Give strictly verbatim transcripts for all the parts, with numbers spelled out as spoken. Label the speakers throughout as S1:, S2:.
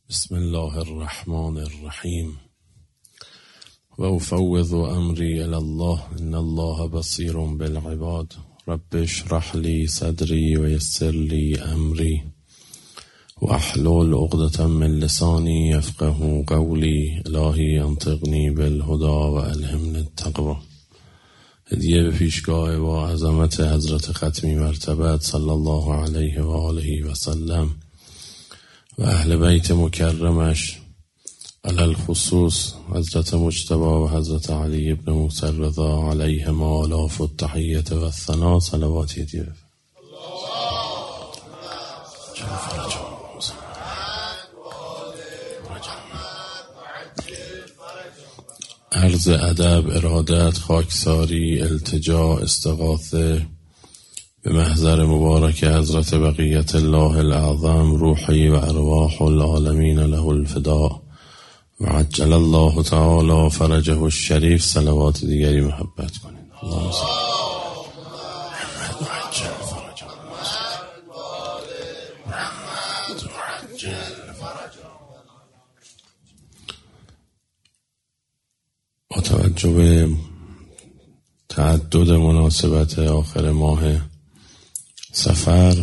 S1: بسم الله الرحمن الرحیم و افوض امری الی الله ان الله بصیر بالعباد رب اشرح لی صدری و یسر لی امری و احلل عقدة من لسانی یفقهوا قولی الهی انطقنی بالهدی و الهمنی التقوی. هدیه به پیشگاه با عظمت حضرت ختمی مرتبت صلی الله علیه و آله و سلم و اهل بیت مکرمش علی الخصوص حضرت مجتبی و حضرت علی ابن موسی رضا علیهم آلاف التحیت و الثنا. صلواتی دیره عرض ادب، ارادت، خاکساری، التجا، استغاثه به محضر مبارک حضرت بقیت الله الاعظم روحی و ارواح العالمین له الفداء و عجل الله تعالی فرجه الشریف. صلوات دیگری محبت کنید. اللهم صل محمد عجل فرجه محمد عجل فرجه. با توجه به تعدد مناسبت آخر ماه سفر،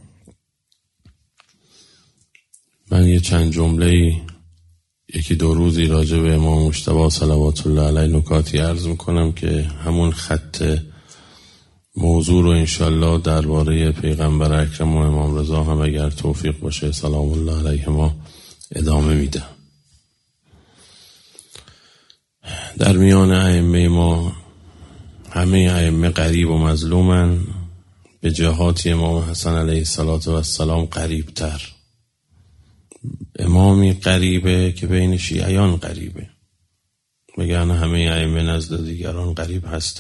S1: من یه چند جمله یکی دو روزی راجع به امام مجتبی صلوات الله علیه نکاتی عرض میکنم که همون خط موضوع رو انشالله درباره پیغمبر اکرم و امام رضا هم اگر توفیق باشه سلام الله علیه ما ادامه میده. در میان ائمه ما همه ائمه غریب و مظلومن، به جهاتی امام حسن علیه السلام قریب تر. امامی قریبه که بین شیعیان قریبه، بگرنه همه ائمه نزد دیگران قریب هستن.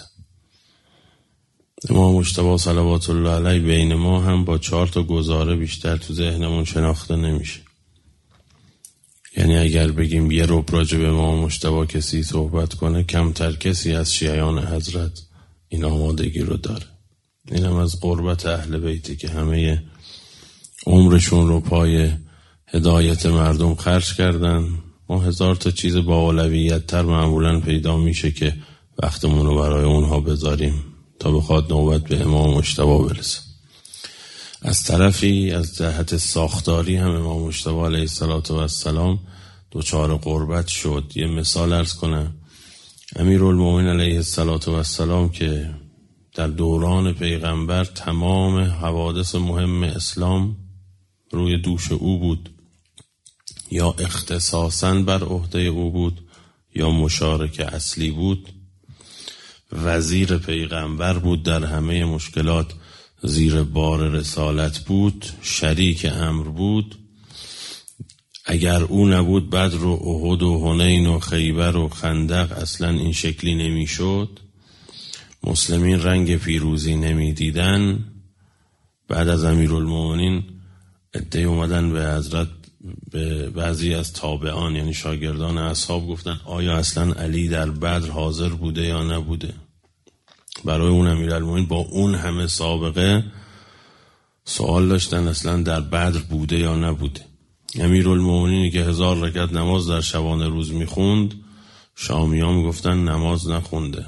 S1: امام مجتبی صلوات الله علیه بین ما هم با چهار تا گزاره بیشتر تو ذهنمون شناخته نمیشه. یعنی اگر بگیم یه ربع راجع به امام مجتبی کسی صحبت کنه، کمتر کسی از شیعیان حضرت این آمادگی رو داره. این هم از قربت اهل بیتی که همه عمرشون رو پای هدایت مردم خرج کردن. ما هزار تا چیز با اولویت تر معمولا پیدا میشه که وقتمون رو برای اونها بذاریم تا بخواد نوبت به امام مجتبی برسه. از طرفی از جهت ساختاری هم امام مجتبی علیه السلام دوچار قربت شد. یه مثال عرض کنم. امیرالمومنین علیه السلام که در دوران پیغمبر تمام حوادث مهم اسلام روی دوش او بود، یا اختصاصاً بر عهده او بود یا مشارک اصلی بود. وزیر پیغمبر بود، در همه مشکلات زیر بار رسالت بود، شریک امر بود. اگر او نبود بدر و احد و حنین و خیبر و خندق اصلا این شکلی نمیشد. مسلمین رنگ پیروزی نمی دیدن. بعد از امیرالمومنین عده‌ای اومدن به حضرت، به بعضی از تابعان یعنی شاگردان اصحاب گفتن آیا اصلا علی در بدر حاضر بوده یا نبوده؟ برای اون امیرالمومنین با اون همه سابقه سوال داشتن اصلا در بدر بوده یا نبوده. امیرالمومنینی که هزار رکعت نماز در شبانه روز میخوند، شامیان گفتن نماز نخونده.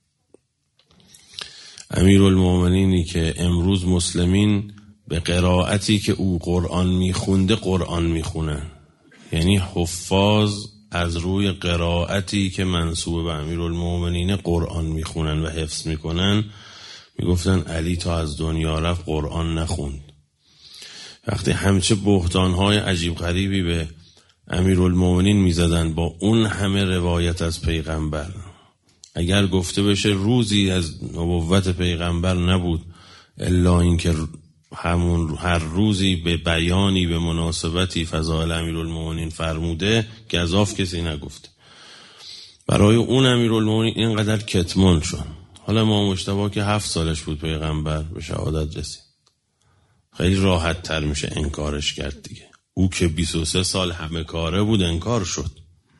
S1: امیرالمومنینی که امروز مسلمین به قرائتی که او قرآن میخونده قرآن میخونن، یعنی حفاظ از روی قرائتی که منسوب به امیرالمومنین قرآن میخونن و حفظ میکنن، میگفتن علی تا از دنیا رفت قرآن نخوند. وقتی همچه بهتانهای عجیب غریبی به امیرالمومنین میزدن با اون همه روایت از پیغمبر، اگر گفته بشه روزی از نبوت پیغمبر نبود الا اینکه همون هر روزی به بیانی به مناسبتی فضائل امیرالمومنین فرموده، گزاف کسی نگفته. برای اون امیرالمومنین اینقدر کتمان شد. حالا امام مجتبی که هفت سالش بود پیغمبر به شهادت رسید، خیلی راحت تر میشه انکارش کرد دیگه. او که بیست و سه سال همه کاره بود انکار شد.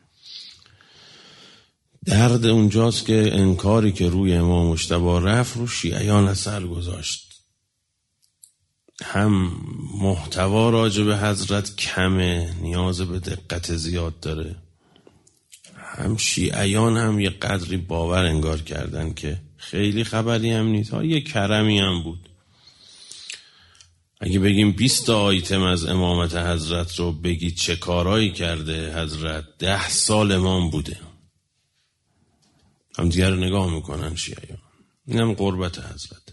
S1: درد اونجاست که انکاری که روی امام مجتبی رفت رو شیعیان اثر گذاشت. هم محتوا راجع به حضرت کمه، نیاز به دقت زیاد داره، هم شیعیان هم یه قدری باور انگار کردن که خیلی خبری هم نیست، ها یه کرمی هم بود. اگه بگیم بیست آیتم از امامت حضرت رو بگی چه کارایی کرده حضرت، ده سال امام بوده. هم دیگر رو نگاه میکنن شیعیان. این هم قربت حضرت.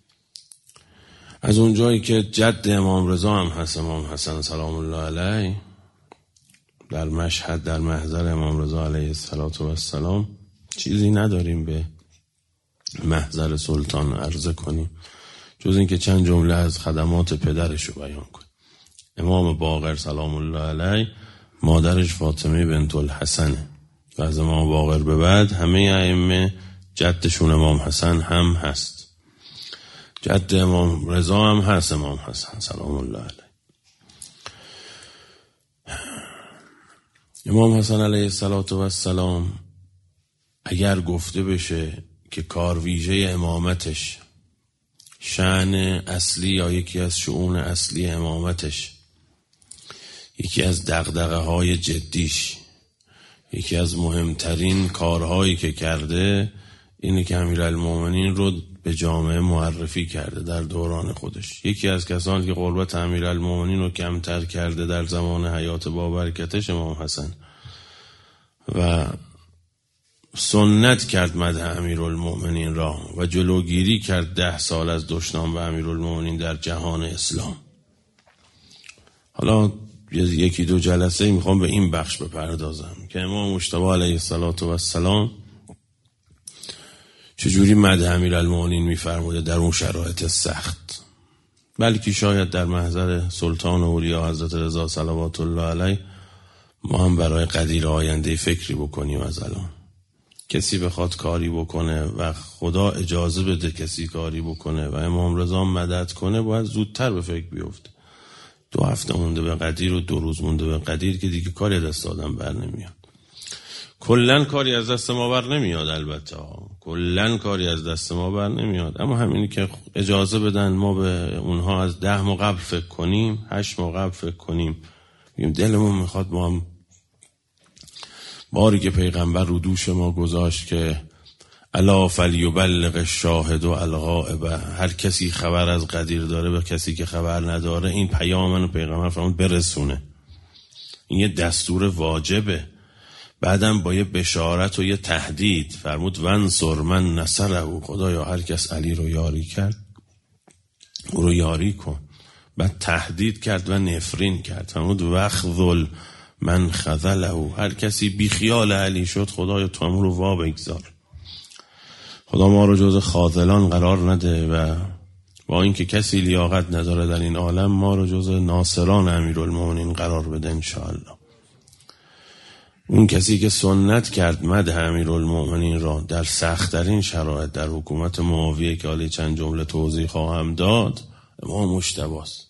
S1: از اون جایی که جد امام رضا هم هست، امام حسن سلام الله علیه، در مشهد در محضر امام رضا علیه السلام، چیزی نداریم به محضر سلطان عرضه کنیم جز این که چند جمله از خدمات پدرش رو بیان کنیم. امام باقر سلام الله علیه مادرش فاطمه بنت الحسنه و از امام باقر به بعد همه ائمه جدشون امام حسن هم هست، جد امام رضا هم هست امام حسن سلام الله علیه. امام حسن علیه السلام اگر گفته بشه که کار ویژه امامتش، شأن اصلی یا یکی از شؤون اصلی امامتش، یکی از دغدغه های جدیش، یکی از مهمترین کارهایی که کرده اینه که امیرالمومنین رو به جامعه معرفی کرده در دوران خودش. یکی از کسانی که قربت امیرالمومنین رو کمتر کرده در زمان حیات بابرکتش امام حسن و سنت کرد مدح امیرالمومنین را و جلوگیری کرد ده سال از دشنام به امیرالمومنین در جهان اسلام. حالا یکی دو جلسه میخوام به این بخش بپردازم که امام مجتبی علیه السلام چجوری مدح امیرالمومنین میفرموده در اون شرایط سخت، بلکه شاید در محضر سلطان اولیاء حضرت رضا صلوات الله علیه ما هم برای قدیر آینده فکری بکنیم. از الان کسی بخواد کاری بکنه و خدا اجازه بده کسی کاری بکنه و امام رضا مدد کنه، باید زودتر به فکر بیفته. دو هفته مونده به قدیر و دو روز مونده به قدیر که دیگه کاری دست آدم بر نمیاد. کلن کاری از دست ما بر نمیاد، البته کلن کاری از دست ما بر نمیاد، اما همینی که اجازه بدن ما به اونها از ده ماه قبل فکر کنیم، هشت ماه قبل فکر کنیم، بگیم دلمون میخواد ما هم باری که پیغمبر رو دوش ما گذاشت که الا فلیبلغ الشاهد الغائب، هر کسی خبر از قدیر داره به کسی که خبر نداره این پیام منو پیغمبر فرمود برسونه. این یه دستور واجبه. بعدم با یه بشارت و یه تهدید فرمود ونصر من نصره، خدایا هر کس علی رو یاری کرد او رو یاری کن. بعد تهدید کرد و نفرین کرد، فرمود وخذل من خذله، هر کسی بی خیال علی شد خدایا تو هم رو وا بگذار. خدا ما رو جز خاذلان قرار نده و با اینکه کسی لیاقت نداره در این عالم ما رو جز ناصران امیرالمومنین قرار بده انشاءالله. اون کسی که سنت کرد مدح امیرالمومنین را در سخت‌ترین شرایط در حکومت معاویه که حالا چند جمله توضیح خواهم داد، امام مجتبی است.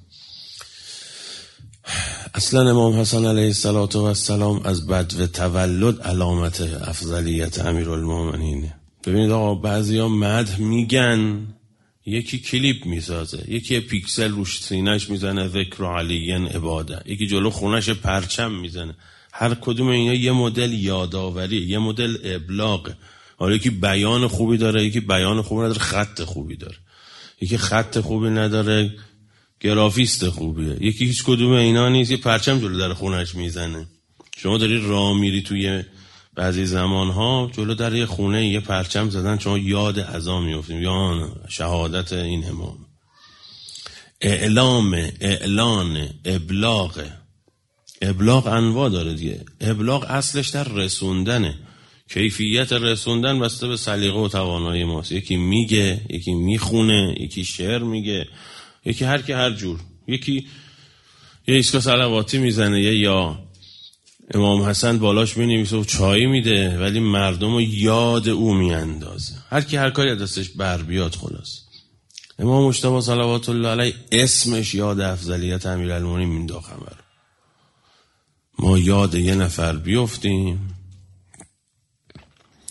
S1: اصلا امام حسن علیه السلام از بدو تولد علامت افضلیت امیرالمومنینه. ببینید آقا بعضیا مدح میگن، یکی کلیپ میسازه، یکی پیکسل روش سینه‌اش میزنه ذکر علی عباده، یکی جلو خونش پرچم میزنه. هر کدوم اینا یه مدل یاداوری، یه مدل ابلاغ. حالا یکی بیان خوبی داره، یکی بیان خوبی نداره، خط خوبی داره، یکی خط خوبی نداره، گرافیست خوبیه، یکی هیچ کدوم اینا نیست، یه پرچم جلو در خونش میزنه. شما داری راه میری توی بعضی زمانها جلو در یه خونه یه پرچم زدن، شما یاد عزا میفتیم یا شهادت این امام. اعلام، اعلان، ابلاغ. ابلاغ انواع داره دیگه. ابلاغ اصلش در رسوندنه، کیفیت رسوندن بسته به سلیقه و توانایی ماست. یکی میگه، یکی میخونه، یکی شعر میگه، یکی هر که هر جور، یکی یه ایسکا صلواتی میزنه، یه یا امام حسن بالاش مینویسه و چای میده ولی مردم رو یاد او میاندازه. هر کی هر کاری دستش بر بیاد. خلاص امام مجتبی صلوات الله علیه اسمش یاد افضلیت امیرالمومنین مینداخه. ما یاد یه نفر بیفتیم،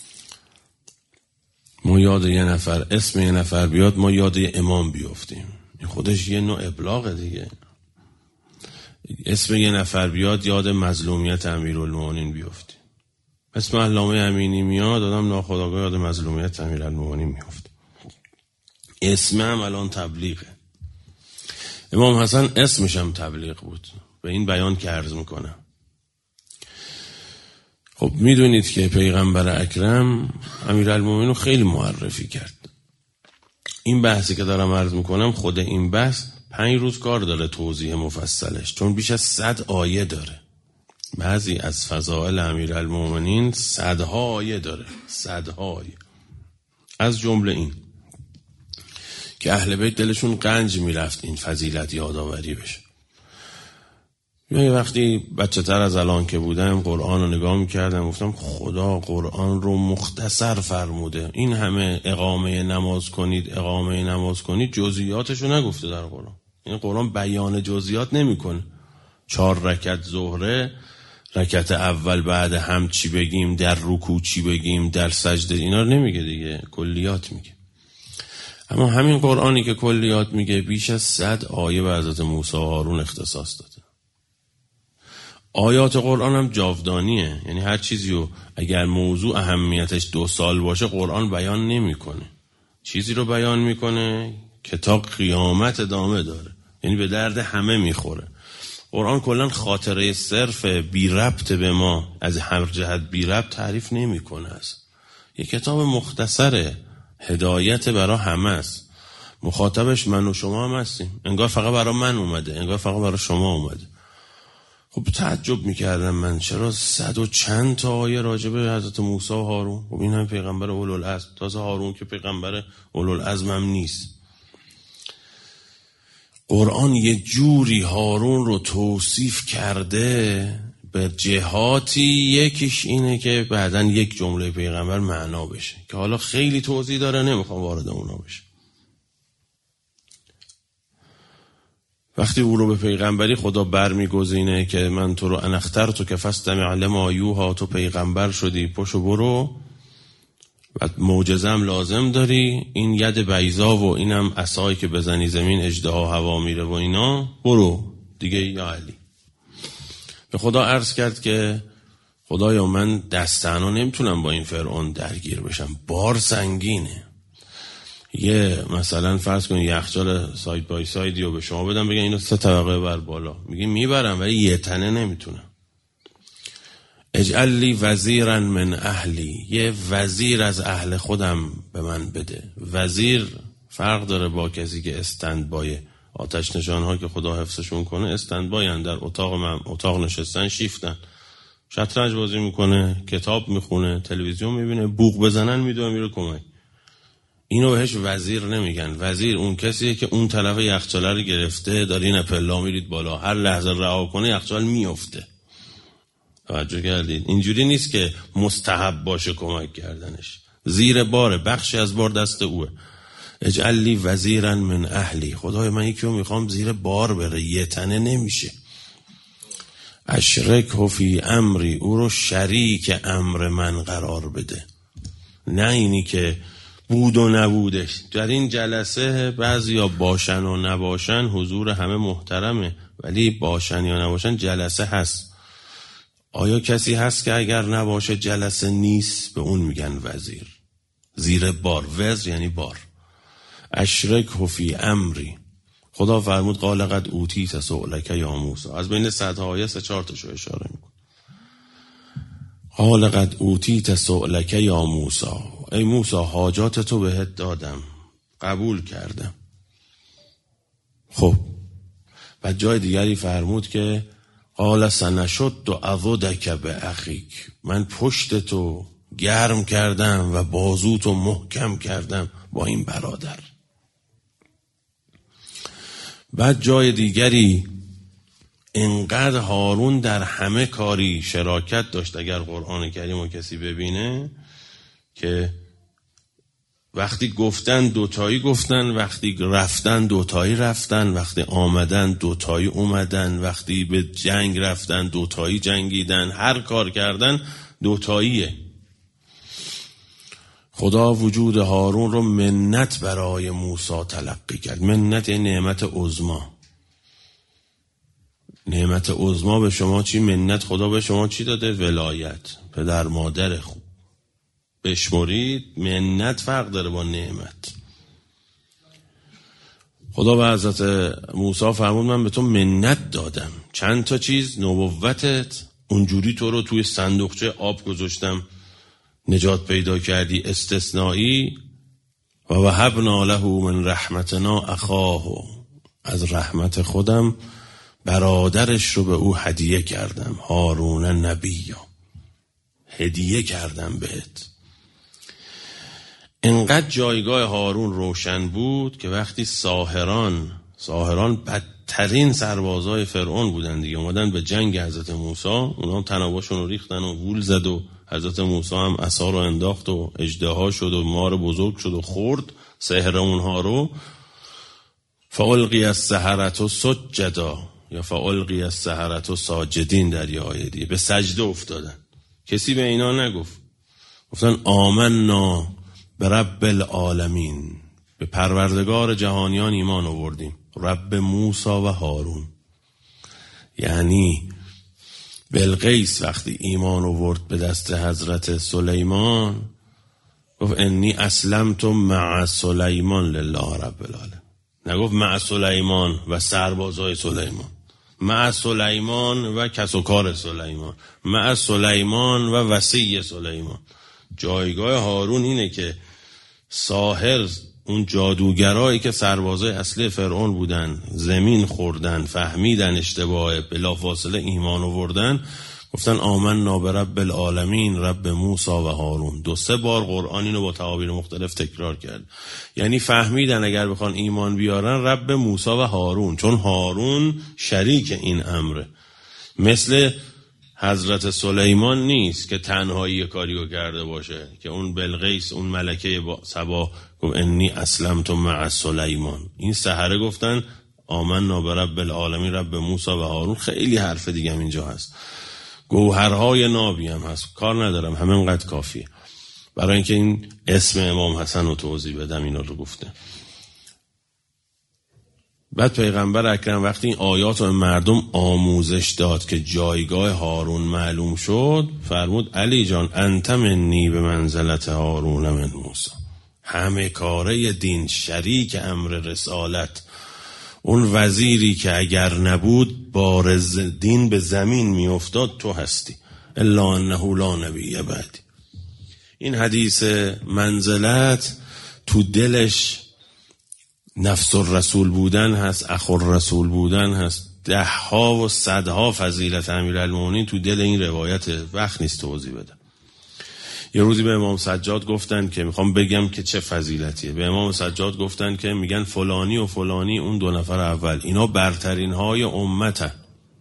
S1: ما یاد یه نفر، اسم یه نفر بیاد، ما یاد یه امام بیفتیم. این خودش یه نوع ابلاغه دیگه. اسم یه نفر بیاد یاد مظلومیت امیرالمومنین بیفتی، اسم علامه امینی میاد آدم ناخودآگاه یاد مظلومیت امیرالمومنین میفته. اسم هم الان تبلیغه. امام حسن اسمش هم تبلیغ بود، به این بیان که عرض میکنم. خب میدونید که پیغمبر اکرم امیرالمومنین رو خیلی معرفی کرد. این بحثی که دارم عرض میکنم، خود این بحث پنج روز کار داره توضیح مفصلش، چون بیش از صد آیه داره. بعضی از فضائل امیرالمومنین صدها آیه داره، صدها آیه. از جمله این که اهل بیت دلشون قنج میرفت این فضیلت یادآوری بشه. یه وقتی بچه تر از الان که بودم قرآن رو نگاه میکردم، گفتم خدا قرآن رو مختصر فرموده. این همه اقامه نماز کنید اقامه نماز کنید جزئیاتش رو نگفته در قرآن. این قرآن بیان جزئیات نمیکنه. چهار رکعت ظهره، رکعت اول بعد هم چی بگیم، در رکوع چی بگیم، در سجده، اینا رو نمیگه دیگه، کلیات میگه. اما همین قرآنی که کلیات میگه بیش از صد آیه به حضرت موسی و هارون اختصاص داده. آیات قرآن هم جاودانیه، یعنی هر چیزی رو اگر موضوع اهمیتش دو سال باشه قرآن بیان نمیکنه. چیزی رو بیان میکنه که تا قیامت ادامه داره، یعنی به درد همه میخوره. قرآن کلن خاطره صرف بی ربط به ما از هر جهت بی ربط تعریف نمیکنه. است یه کتاب مختصره، هدایت برای همه است. مخاطبش من و شما هم هستیم. انگار فقط برای من اومده، انگار فقط برای شما اومده. خب تعجب میکردم من چرا صد و چند تا آیه راجع به حضرت موسی و هارون. خب این هم پیغمبر اولوالعزم، تازه هارون که پیغمبر اولوالعزم هم نیست. قرآن یه جوری هارون رو توصیف کرده به جهاتی، یکیش اینه که بعدن یک جمله پیغمبر معنا بشه که حالا خیلی توضیح داره، نمیخوام وارد اونا بشه. وقتی او رو به پیغمبری خدا برمیگزینه که من تو رو انختر تو که فستمع لما یوها، تو پیغمبر شدی پشو برو و معجزه‌ام لازم داری، این ید بیضا و اینم عصایی که بزنی زمین اژدها هوا میره و اینا، برو دیگه یا علی. به خدا عرض کرد که خدایا من دستانا نمیتونم با این فرعون درگیر بشم، بار سنگینه. یه مثلا فرض کن یخچال ساید بای سایدی رو به شما بدم بگن اینو سه طبقه بر بالا، میگی میبرم ولی یه تنه نمیتونم. اجعل لی وزیرا من اهلی، یه وزیر از اهل خودم به من بده. وزیر فرق داره با کسی که استند بای. آتش نشان ها که خدا حفظشون کنه استند باین، در اتاق من اتاق نشستن، شیفتن، شطرنج بازی میکنه، کتاب میخونه، تلویزیون میبینه، بوق بزنن میدونه میره کمک. اینو بهش وزیر نمیگن. وزیر اون کسیه که اون طرف یخچال رو گرفته، دارین پلا میرید بالا، هر لحظه رها کنه یخچال میفته. توجه کردید؟ اینجوری نیست که مستحب باشه کمک کردنش، زیر باره، بخشی از بار دست اوه. اجعل لی وزیرا من اهلی، خدای من یکی رو میخوام زیر بار بره، یه تنه نمیشه. اشرکه فی امری، او رو شریک امر من قرار بده، نه اینی که بود و نبودش. در این جلسه بعضیا باشن و نباشن، حضور همه محترمه، ولی باشن یا نباشن جلسه هست. آیا کسی هست که اگر نباشه جلسه نیست؟ به اون میگن وزیر، زیر بار. وزر یعنی بار. اشرکه فی امری، خدا فرمود قال قد اوتیت سؤلک یا موسی. از بین صدها آیه سه چهار تاشو اشاره میکنه. قال قد اوتیت سؤلک یا موسی، ای موسی حاجات تو بهت دادم، قبول کردم. خب بعد جای دیگری فرمود که قال سنشد و عضدک به اخیک، من پشت تو گرم کردم و بازوتو محکم کردم با این برادر. بعد جای دیگری انقدر هارون در همه کاری شراکت داشت، اگر قرآن کریم و کسی ببینه، که وقتی گفتن دوتایی گفتن، وقتی رفتن دوتایی رفتن، وقتی آمدن دوتایی اومدن، وقتی به جنگ رفتن دوتایی جنگیدن، هر کار کردن دوتاییه. خدا وجود هارون رو منت برای موسی تلقی کرد. منت یعنی نعمت عظما. نعمت عظما به شما چی؟ منت خدا به شما چی داده؟ ولایت، پدر مادر خوب. بشمرید منت فرق داره با نعمت. خدا به حضرت موسی فرمود من به تو منت دادم. چند تا چیز؟ نبوتت، اونجوری تو رو توی صندوقچه آب گذاشتم نجات پیدا کردی استثنایی، و وهبنا له من رحمتنا اخاه، از رحمت خودم برادرش رو به او هدیه کردم، هارون نبی، هدیه کردم بهت. انقدر جایگاه هارون روشن بود که وقتی ساحران ساحران بدترین سربازای فرعون بودن دیگه، اومدن به جنگ حضرت موسی، اونا هم تناباشون رو ریختن و وول زد و حضرت موسی هم عصا رو انداخت و اژدها شد و مار بزرگ شد و خورد سحر اونها رو. فالقی السحرة سجدا یا فالقی السحرة ساجدین در یه آیه دیگه، به سجده افتادن. کسی به اینا نگفت، گفتن آمنا برب العالمین، به پروردگار جهانیان ایمان آوردیم، رب موسی و هارون. یعنی بلقیس وقتی ایمان آورد به دست حضرت سلیمان گفت انی اسلمت مع سلیمان لله رب العالمین، نگفت مع سلیمان و سربازای سلیمان، مع سلیمان و کس و کار سلیمان، مع سلیمان و وصی سلیمان. جایگاه هارون اینه که ساحر، اون جادوگرایی که سربازای اصلی فرعون بودن، زمین خوردن، فهمیدن اشتباهه، بلافاصله ایمان آوردن، گفتن آمنا برب العالمین رب موسی و هارون. دو سه بار قرآن اینو با تعابیر مختلف تکرار کرد. یعنی فهمیدن اگر بخوان ایمان بیارن رب موسی و هارون، چون هارون شریک این امره. مثل حضرت سلیمان نیست که تنهایی کاریو کرده باشه، که اون بلقیس اون ملکه سبا گفت انی اسلمت مع سلیمان. این سحره گفتن آمنا برب العالمین رب موسی و هارون. خیلی حرف دیگه هم اینجا هست، گوهرهای نابی هم هست، کار ندارم، همینقدر کافیه برای اینکه این اسم امام حسن رو توضیح بدم. اینا رو گفته. بعد پیغمبر اکرم وقتی این آیات رو مردم آموزش داد که جایگاه هارون معلوم شد، فرمود علی جان انت منی به منزلت هارون من موسی. همه کاره دین، شریک امر رسالت، اون وزیری که اگر نبود بارز دین به زمین می افتاد، تو هستی. الا انه لا نبی بعدی. این حدیث منزلت تو دلش نفس الرسول بودن هست، اخو الرسول بودن هست، ده ها و صدها فضیلت امیرالمومنین تو دل این روایت. وقت نیست توضیح بدم. یه روزی به امام سجاد گفتن که میخوام بگم که چه فضیلتیه. به امام سجاد گفتن که میگن فلانی و فلانی اون دو نفر اول اینا برترین های امتن.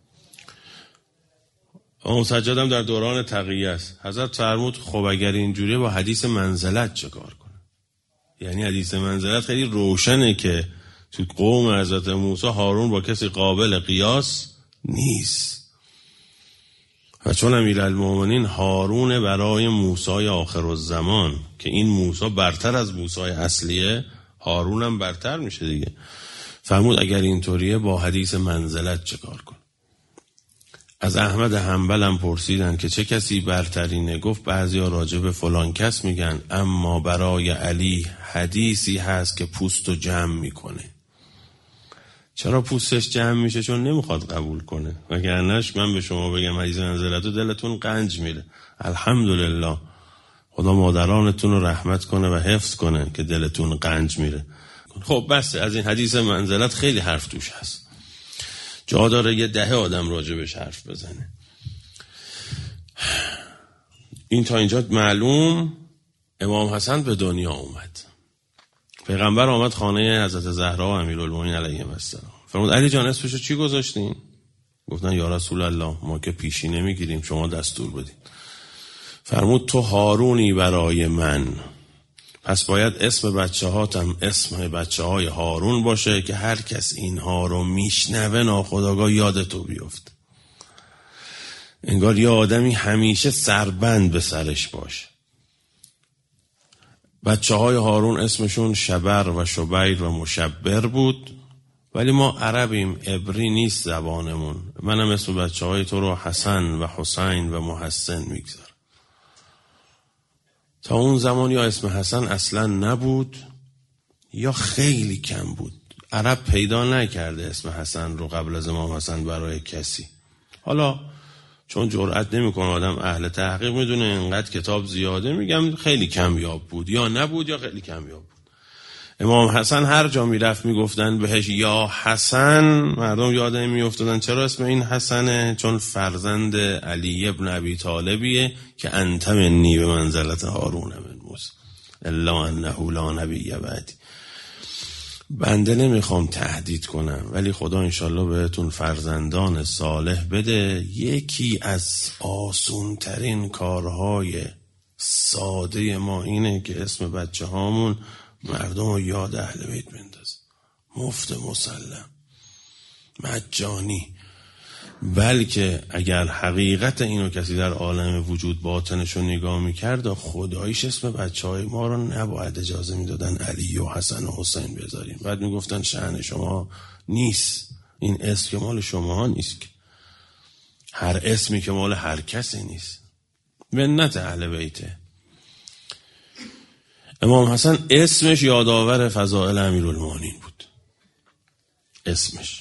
S1: امام سجاد هم در دوران تقیه است. حضرت فرمود خب اگر اینجوریه با حدیث منزلت چه کار کنه؟ یعنی حدیث منزلت خیلی روشنه که تو قوم حضرت موسی هارون با کسی قابل قیاس نیست. و چون امیرالمومنین هارون برای موسی آخر الزمان، که این موسی برتر از موسی اصلیه، هارون هم برتر میشه دیگه. فرمود اگر اینطوریه با حدیث منزلت چه کار کن؟ از احمد حنبل هم پرسیدن که چه کسی برترینه؟ گفت بعضیا راجع به فلان کس میگن، اما برای علی حدیثی هست که پوستو جمع میکنه. چرا پوستش جمع میشه؟ چون نمیخواد قبول کنه. وگرنهش من به شما بگم حدیث منزلت و دلتون قنج میره. الحمدلله، خدا مادرانتون رو رحمت کنه و حفظ کنه که دلتون قنج میره. خب بس از این حدیث منزلت خیلی حرف توش هست، جا داره یه دهه آدم راجع بهش حرف بزنه. این تا اینجا معلوم. امام حسن به دنیا اومد، پیغمبر آمد خانه حضرت زهرا و امیرالمومنین علیهم السلام. فرمود علی جان اسمشو چی گذاشتین؟ گفتن یا رسول الله ما که پیشی نمیگیریم، شما دستور بدین. فرمود تو هارونی برای من، پس باید اسم بچه هاتم اسم بچه های هارون باشه که هر کس اینها رو میشنوه ناخودآگاه یاد تو بیفت. انگار یه آدمی همیشه سربند به سرش باشه. بچه های هارون اسمشون شبر و شبیر و مشبر بود، ولی ما عربیم، عبری نیست زبانمون. منم اسم بچه های تو رو حسن و حسین و محسن میگذارم. تا اون زمان یا اسم حسن اصلا نبود یا خیلی کم بود. عرب پیدا نکرده اسم حسن رو قبل از امام حسن برای کسی. حالا چون جرئت نمیکنه آدم اهل تحقیق میدونه اینقدر کتاب زیاده، میگم خیلی کمیاب بود، یا نبود یا خیلی کمیاب بود. امام حسن هر جا میرفت میگفتن بهش یا حسن، مردم یاد میافتادن چرا اسم این حسنه؟ چون فرزند علی ابن ابی طالبیه که انت منی به منزلت هارون من موسی الا انه لا نبی بعدی. بنده نمیخوام تهدید کنم، ولی خدا انشالله بهتون فرزندان صالح بده. یکی از آسونترین کارهای ساده ما اینه که اسم بچه هامون مردم رو یاد اهل بیت بندازه، مفت مسلم مجانی. بلکه اگر حقیقت اینو کسی در عالم وجود باطنشو نگاه میکرد، خداییش اسم بچه های ما رو نباید اجازه میدادن علی و حسن و حسین بذاریم. بعد میگفتن شأن شما نیست، این اسم که مال شما نیست، هر اسمی که مال هر کسی نیست، منت اهل بیته. امام حسن اسمش یادآور فضائل امیرالمومنین بود، اسمش.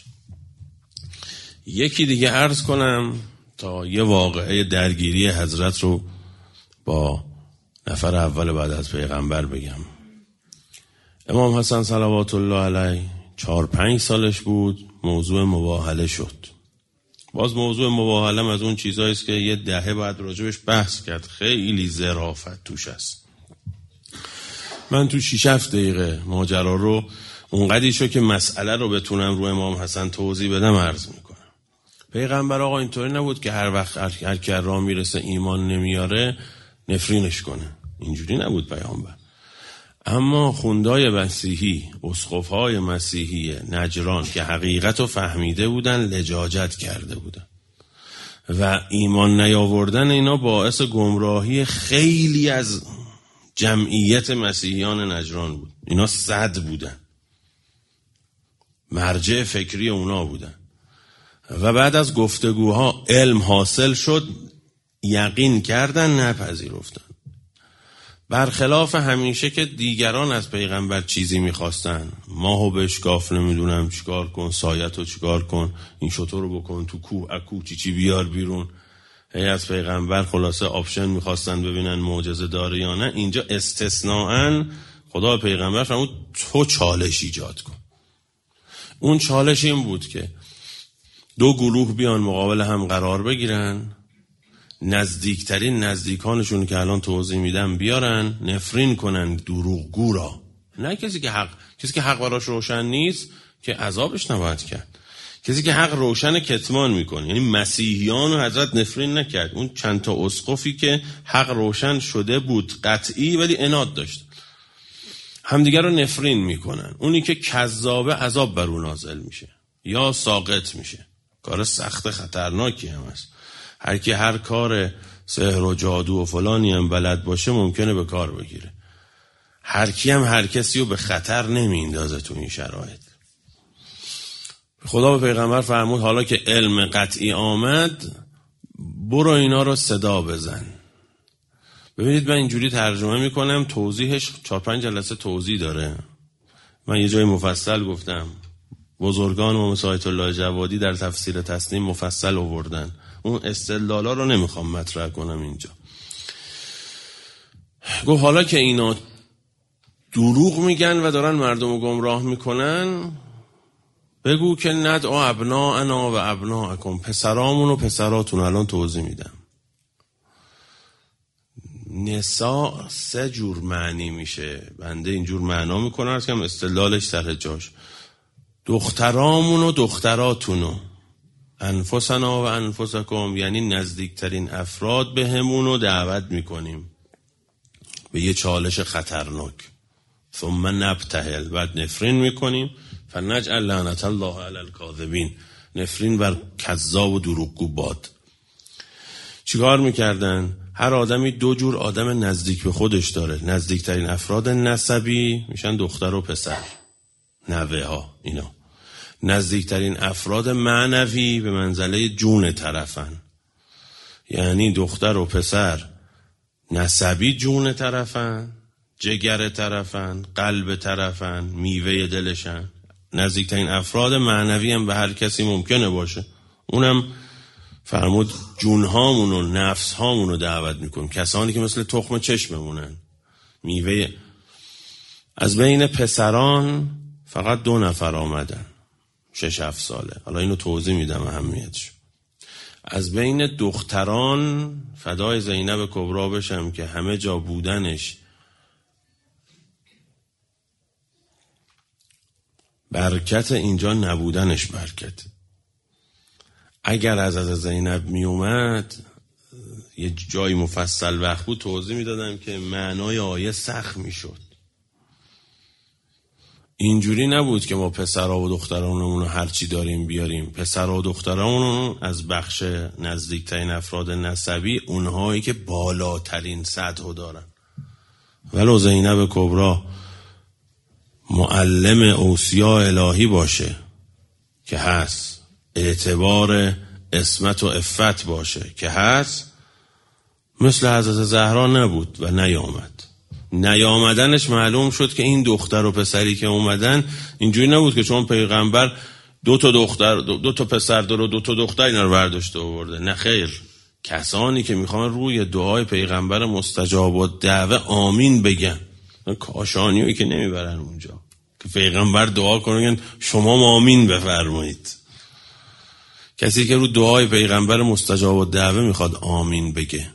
S1: یکی دیگه عرض کنم تا یه واقعه درگیری حضرت رو با نفر اول بعد از پیغمبر بگم. امام حسن صلوات الله علیه چهار پنج سالش بود، موضوع مباهله شد. باز موضوع مباهله از اون چیزایی است که یه دهه بعد راجبش بحث کرد، خیلی ظرافت توش است. من تو شش هفت دقیقه ماجرا رو اونقدری شو که مسئله رو بتونم رو امام حسن توضیح بدم عرض میکنم. پیغمبر آقا اینطوری نبود که هر وقت هر کی راه میرسه ایمان نمیاره نفرینش کنه، اینجوری نبود پیامبر. اما خوندای مسیحی، اسقف‌های مسیحی نجران که حقیقت رو فهمیده بودن لجاجت کرده بودن و ایمان نیاوردن اینا باعث گمراهی خیلی از جمعیت مسیحیان نجران بود. اینا صد بودن، مرجع فکری اونا بودن و بعد از گفتگوها علم حاصل شد، یقین کردن، نپذیرفتن. برخلاف همیشه که دیگران از پیغمبر چیزی میخواستن، ماهو بشکاف، نمیدونم چیکار کن، سایتو چیکار کن، این شطور رو بکن تو کوه، اکو چی چی بیار بیرون. هی از پیغمبر خلاصه آپشن میخواستن ببینن معجزه داره یا نه. اینجا استثناءً خدا پیغمبر فرمود تو چالش ایجاد کن. اون چالش این بود که دو گروه بیان مقابل هم قرار بگیرن، نزدیکترین نزدیکانشون که الان توضیح میدم بیارن، نفرین کنن دروغگو را، نه کسی که حق کسی که حق براش روشن نیست که عذابش نباید کرد، کسی که حق روشن کتمان میکنه. یعنی مسیحیان رو حضرت نفرین نکرد، اون چند تا اسقفی که حق روشن شده بود قطعی ولی عناد داشت، همدیگر رو نفرین میکنن. اونی که کذابه عذاب بر اون نازل میشه یا ساقط میشه. کار سخت خطرناکی هم هست. هر کی هر کار سحر و جادو و فلانی هم بلد باشه ممکنه به کار بگیره. هر کی هم هر کسی رو به خطر نمیندازه تو این شرایط. خدا به پیغمبر فرمود حالا که علم قطعی آمد برو اینا رو صدا بزن. ببینید من اینجوری ترجمه میکنم، توضیحش چهار پنج جلسه توضیح داره. من یه جای مفصل گفتم، بزرگان و مثل آیت الله جوادی در تفسیر تسنیم مفصل آوردن، اون استدلالا رو نمیخوام مطرح کنم اینجا. گفت حالا که اینا دروغ میگن و دارن مردم رو گمراه میکنن، بگو که ندعو ابناءنا و ابناءکم، پسرامون و پسراتون. الان توضیح میدم. نساء سه جور معنی میشه، بنده اینجور معنا میکنم از که هم استدلالش سر جاش. دخترامون و دختراتونو، انفسنا و انفسکم، یعنی نزدیکترین افراد به همونو دعوت میکنیم به یه چالش خطرناک. ثم نبتهل، بعد نفرین میکنیم. فنجعل لعنت الله علی الکاذبین، نفرین بر کذاب و دروغگو باد. چیکار میکردن؟ هر آدمی دو جور آدم نزدیک به خودش داره. نزدیکترین افراد نسبی میشن دختر و پسر، نوه ها اینا. نزدیکترین افراد معنوی به منزله جون طرفن، یعنی دختر و پسر نسبی جون طرفن، جگر طرفن، قلب طرفن، میوه دلشن. نزدیکترین افراد معنوی هم به هر کسی ممکنه باشه. اونم فرمود جونهامون و نفسهامون رو دعوت میکنیم، کسانی که مثل تخم چشممونن، میوه. از بین پسران فقط دو نفر آمدن، شش هفت ساله. حالا اینو توضیح میدم اهمیتش. از بین دختران فدای زینب کبرا بشم که همه جا بودنش برکت، اینجا نبودنش برکت. اگر از از زینب می اومد یه جای مفصل وقت بود توضیح می دادم که معنای آیه سخت می شد. اینجوری نبود که ما پسرها و دخترانمون رو هرچی داریم بیاریم. پسرها و دخترانمون از بخش نزدیکترین افراد نسبی، اونهایی که بالاترین سطح دارن. ولو زینب کبرا معلم اوصیا الهی باشه که هست، اعتبار عصمت و عفت باشه که هست، مثل حضرت زهرا نبود و نیامد. نیامدنش معلوم شد که این دختر و پسری که اومدن اینجوری نبود که چون پیغمبر دو تا دختر دو, دو تا پسر داره و دو تا دختر اینا رو برداشته آورده. نه خیر، کسانی که میخوان روی دعای پیغمبر مستجاب و دعوه آمین بگن، کاشانیایی که نمیبرن اونجا که پیغمبر دعا کنن شما آمین بفرمایید. کسی که رو دعای پیغمبر مستجاب و دعوه میخواد آمین بگه.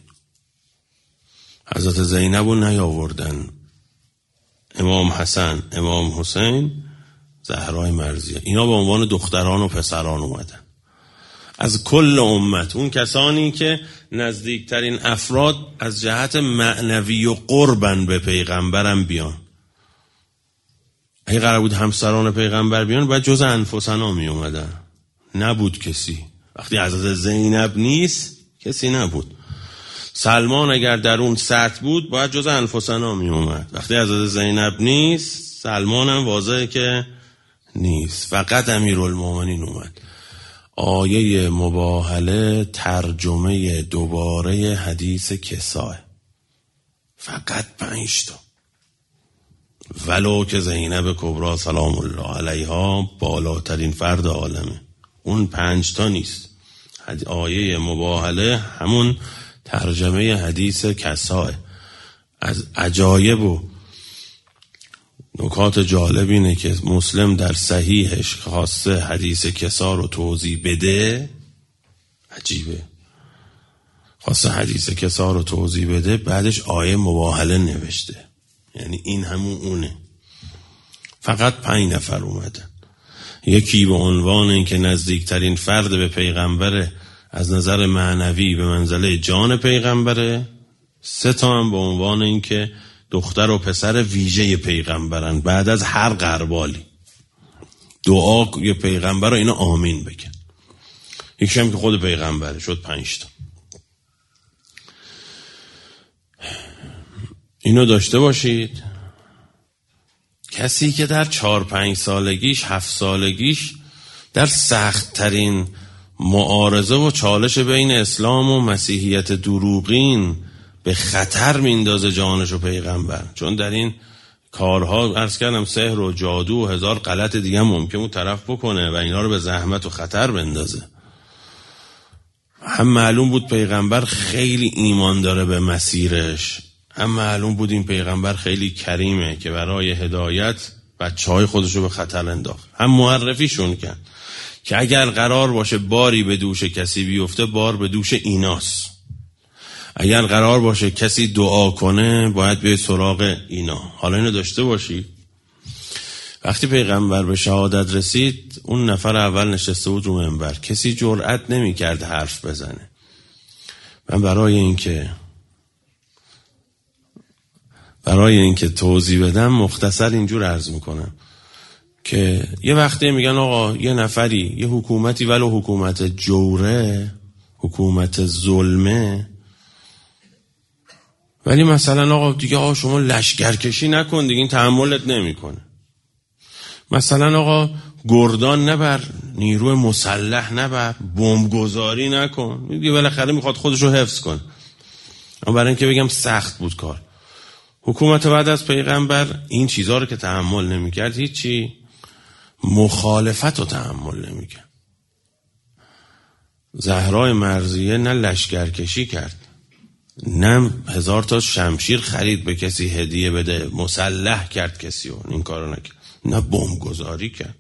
S1: حضرت زینب رو نیاوردن، امام حسن، امام حسین، زهرای مرضیه، اینا به عنوان دختران و پسران اومدن. از کل امت، اون کسانی که نزدیکترین افراد از جهت معنوی و قربن به پیغمبرم بیان. اگه قرار بود همسران پیغمبر بیان باید جز انفسنا می اومدن. نبود کسی. وقتی حضرت زینب نیست کسی نبود. سلمان اگر در اون سطح بود باید جز انفسنا می اومد. وقتی حضرت زینب نیست، سلمان هم واضحه که نیست، فقط امیرالمومنین اومد. آیه مباهله ترجمه دوباره حدیث کساه، فقط پنج تا. ولو که زینب کبرا سلام الله علیها بالاترین فرد عالمه، اون پنج تا نیست. آیه مباهله همون ترجمه حدیث کساه. از عجایب و نکات جالب اینه که مسلم در صحیحش خواسته حدیث کسا رو توضیح بده. عجیبه، خواسته حدیث کسا رو توضیح بده، بعدش آیه مباهله نوشته. یعنی این همون اونه. فقط پنج نفر اومدن. یکی به عنوان این که نزدیکترین فرد به پیغمبره از نظر معنوی به منزله جان پیغمبره. سه تا هم به عنوان این که دختر و پسر ویژه پیغمبرن، بعد از هر غربالی دعای پیغمبر رو اینا آمین بگن. یکی هم که خود پیغمبره، شد پنج تا. اینو داشته باشید. کسی که در چهار پنج سالگیش، هفت سالگیش در سخت ترین معارضه و چالش بین اسلام و مسیحیت دروغین به خطر میندازه جانش و پیغمبر، چون در این کارها عرض کردم سحر و جادو و هزار غلط دیگه هم ممکن اون طرف بکنه و اینا رو به زحمت و خطر بندازه. هم معلوم بود پیغمبر خیلی ایمان داره به مسیرش، هم معلوم بود این پیغمبر خیلی کریمه که برای هدایت بچهای خودش رو به خطر انداخت. هم معرفیشون کرد که اگر قرار باشه باری به دوش کسی بیفته، بار به دوش ایناست. اگر قرار باشه کسی دعا کنه باید به سراغ اینا. حالا اینو داشته باشی. وقتی پیغمبر به شهادت رسید، اون نفر اول نشسته بود رو منبر، کسی جرئت نمی کرد حرف بزنه. من برای این که برای این که توضیح بدم مختصر اینجور عرض میکنم که یه وقتی میگن آقا یه نفری، یه حکومتی، ولو حکومت جوره، حکومت ظلمه، ولی مثلا آقا دیگه آقا شما لشکرکشی نکن دیگه، این تحملت نمیکنه. مثلا آقا گردان نبر، نیروی مسلح نبر، بمبگذاری نکن، دیگه بالاخره میخواد خودشو حفظ کنه. اما برای اینکه بگم سخت بود کار. حکومت بعد از پیغمبر این چیزها رو که تحمل نمیکرد، هیچی مخالفت رو تحمل نمیکرد. زهرای مرضیه نه لشکرکشی کرد، نه هزار تا شمشیر خرید به کسی هدیه بده، مسلح کرد کسی رو، این کارو نکرد، نه بمبگذاری کرد.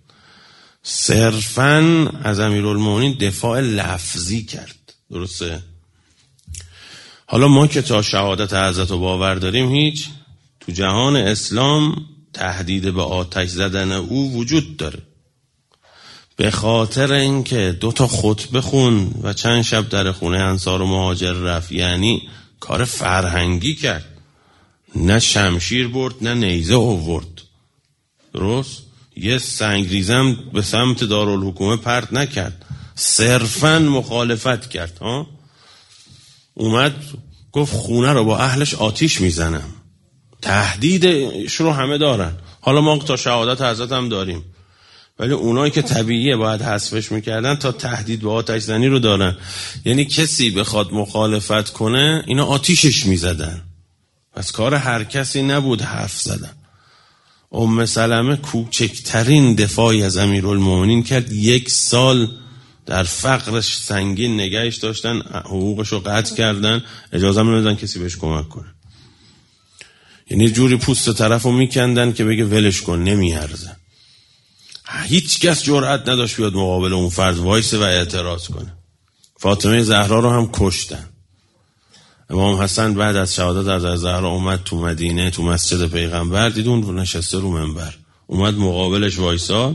S1: صرفاً از امیرالمومنین دفاع لفظی کرد. درسته؟ حالا ما که تا شهادت حضرت رو باور داریم، هیچ تو جهان اسلام تهدید به آتش زدن او وجود داره. به خاطر اینکه دو تا خطبه خون و چند شب در خونه انصار و مهاجر رفت، یعنی کار فرهنگی کرد، نه شمشیر برد نه نیزه آورد. درست؟ یه سنگریزم به سمت دارالحکومه پرت نکرد، صرفاً مخالفت کرد. ها اومد گفت خونه رو با اهلش آتیش میزنم. تهدیدش رو همه دارن. حالا ما تا شهادت حضرت هم داریم، ولی اونایی که طبیعیه باید حذفش میکردن، تا تهدید به آتش زنی رو دارن. یعنی کسی بخواد مخالفت کنه اینا آتیشش میزدن. پس کار هر کسی نبود حرف زدن. ام سلمه کوچکترین دفاعی از امیرالمومنین کرد. یک سال در فقرش سنگین نگهش داشتن، حقوقش رو قطع کردن، اجازه نمیدادن کسی بهش کمک کنه. یعنی جوری پوست طرف رو میکندن که بگه ولش کن، نمیارزه. هیچ کس جرأت نداشت بیاد مقابل اون فرد وایسه و اعتراض کنه. فاطمه زهرا رو هم کشتن. امام حسن بعد از شهادت از زهرا اومد تو مدینه، تو مسجد پیغمبر، دید اون نشسته رو منبر، اومد مقابلش وایسا،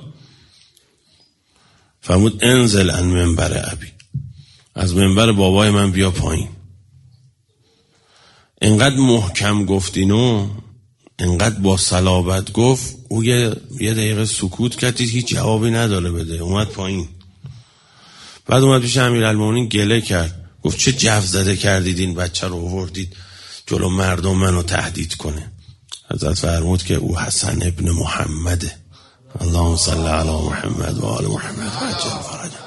S1: فرمود انزل عن منبر ابی، از منبر بابای من بیا پایین. انقدر محکم گفت اینو، انقدر با صلابت گفت، او یه, یه دقیقه سکوت کرد، هیچ جوابی نداره بده، اومد پایین. بعد اومد پیش امیرالمومنین گله کرد، گفت چه جو زده کردید این بچه رو آوردید جلو مردم منو تهدید کنه. حضرت فرمود که او حسن ابن محمده، اللهم صل علی محمد و آل محمد و عجل فرجه.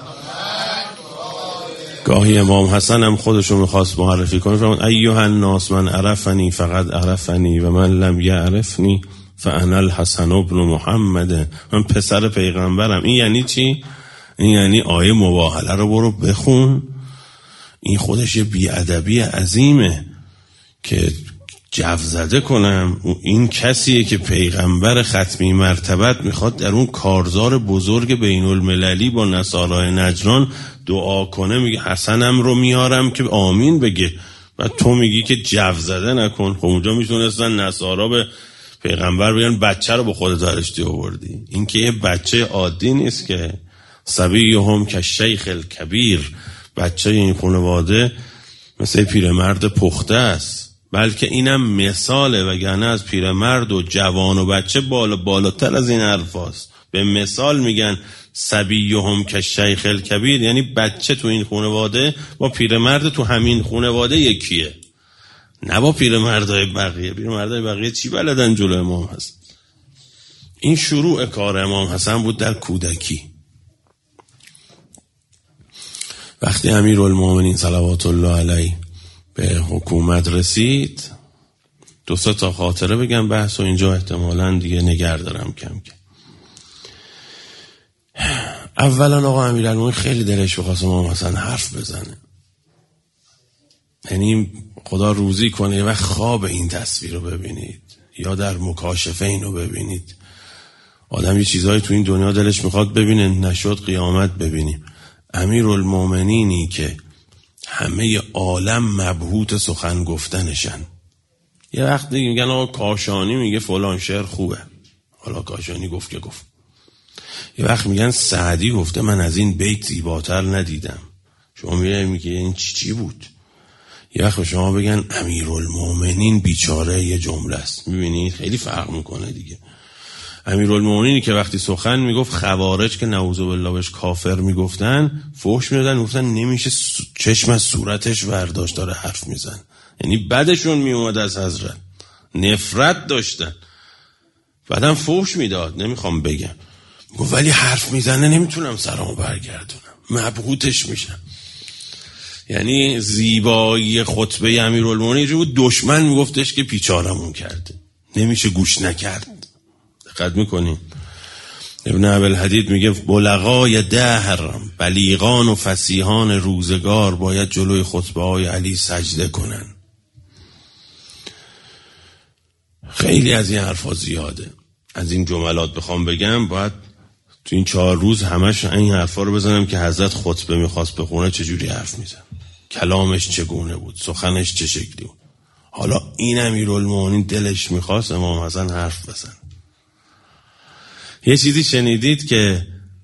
S1: گاهی امام حسن هم خودشو میخواست معرفی کنه، فرمود ایها الناس من عرفنی فقد عرفنی و من لم یعرفنی فانا الحسن ابن محمد، من پسر پیغمبرم. این یعنی چی؟ این یعنی آیه مباهله رو برو بخون. این خودش یه بیادبی عظیمه که جو زده کنم. این کسیه که پیغمبر ختمی مرتبت میخواد در اون کارزار بزرگ بین المللی با نصارای نجران دعا کنه، میگه حسنم رو میارم که آمین بگه، و تو میگی که جو زده نکن. خب اونجا میتونستن نصارا به پیغمبر بگن بچه رو به خودت دارشتی آوردی. این که یه بچه عادی نیست که، صبیهم که شیخ الکبیر، بچه این خانواده مثل پیرمرد پخته است. بلکه اینم مثاله، وگرنه از پیرمرد و جوان و بچه بالا بالاتر از این حرف هست. به مثال میگن صبیهم که شیخ الکبیر، یعنی بچه تو این خانواده با پیرمرد تو همین خانواده یکیه، نه با پیرمردای بقیه. پیرمردای بقیه چی بلدن جلو امام حسن؟ این شروع کار امام حسن بود در کودکی. وقتی امیرالمومنین صلوات الله علیه به حکومت رسید، دو سه تا خاطره بگم، بحث و اینجا احتمالاً دیگه نگر دارم کم کم. اولا آقا امیرالمومنین خیلی دلش بخواست امام حسن حرف بزنه، یعنی خدا روزی کنه و خواب این تصویر رو ببینید یا در مکاشفه اینو ببینید. آدم یه چیزایی تو این دنیا دلش میخواد ببینه، نشد قیامت ببینیم. امیرالمومنینی که همه عالم مبهوت سخن گفتنشن. یه وقت دیگه میگن آقا کاشانی میگه فلان شعر خوبه، حالا کاشانی گفت که گفت. یه وقت میگن سعدی گفته من از این بیت زیباتر ندیدم. شما میگه این چی چی بود؟ یه وقت شما بگن امیرالمومنین بیچاره یه جمله است. میبینید خیلی فرق میکنه دیگه. امیرالمومنینی که وقتی سخن میگفت خوارج که نعوذ بالله بهش کافر میگفتن، فحش میدادن، میگفتن نمیشه چشم از صورتش ورداشت داره حرف میزن. یعنی بدشون میومد از حضرت، نفرت داشتن. بعدم فحش میداد، نمیخوام بگم، گفت ولی حرف میزنه نمیتونم سرامو برگردونم، مبهوتش میشم. یعنی زیبایی خطبه امیرالمومنین بود دشمن میگفتش که پیچارمون کرده، نمیشه گوش نکرد. دقت میکنیم ابن ابوالحدید میگه بلغای دهر، بلیغان و فصیحان روزگار باید جلوی خطبه های علی سجده کنن. خیلی از این حرفا زیاده. از این جملات بخوام بگم باید تو این چهار روز همش این حرفا رو بزنم که حضرت خطبه میخواست بخونه چجوری حرف میزن، کلامش چگونه بود، سخنش چه شکلی بود. حالا این امیرالمومنین دلش میخواست امام حسن حرف بزن. یه چیزی شنیدید که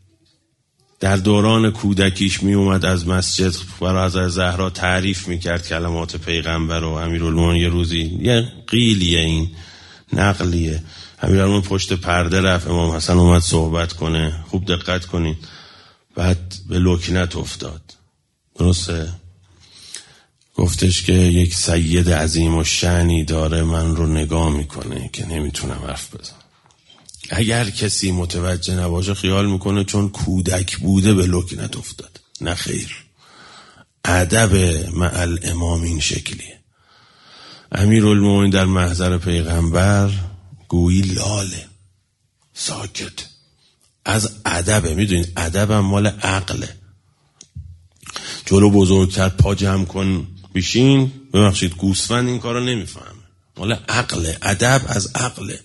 S1: در دوران کودکیش می اومد از مسجد برای حضرت زهرا تعریف میکرد کلمات پیغمبر و امیرالمومنین یه روزی، یه قیلیه این نقلیه، امیرالمومنین پشت پرده رفت، امام حسن اومد صحبت کنه، خوب دقت کنین، بعد به لکنت افتاد. درسته؟ گفتش که یک سید عظیم و شأنی داره من رو نگاه میکنه که نمیتونم حرف بزنم. اگر کسی متوجه نباشه خیال میکنه چون کودک بوده به لکنت افتاد. نه خیر، ادب مع الامام این شکلیه. امیرالمومنین در محضر پیغمبر گویی لاله، ساکت، از ادبه. میدونید ادب هم مال عقله. جلو بزرگتر پا جمع کن بشین، ببخشید گوسفند این کارو نمیفهمه، مال عقله. ادب از عقله.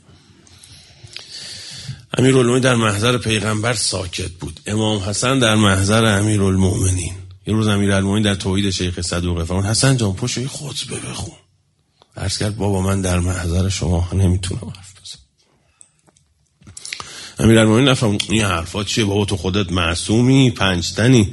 S1: امیرالمومنین در محضر پیغمبر ساکت بود. امام حسن در محضر امیرالمومنین. یه روز امیرالمومنین در توحید شیخ صدوق فرمود حسن جان پشت خطبه بخون. عرض کرد بابا من در محضر شما نمیتونم حرف بزنم. امیرالمومنین نفهمید این حرفات چیه بابا، تو خودت معصومی، پنجتنی.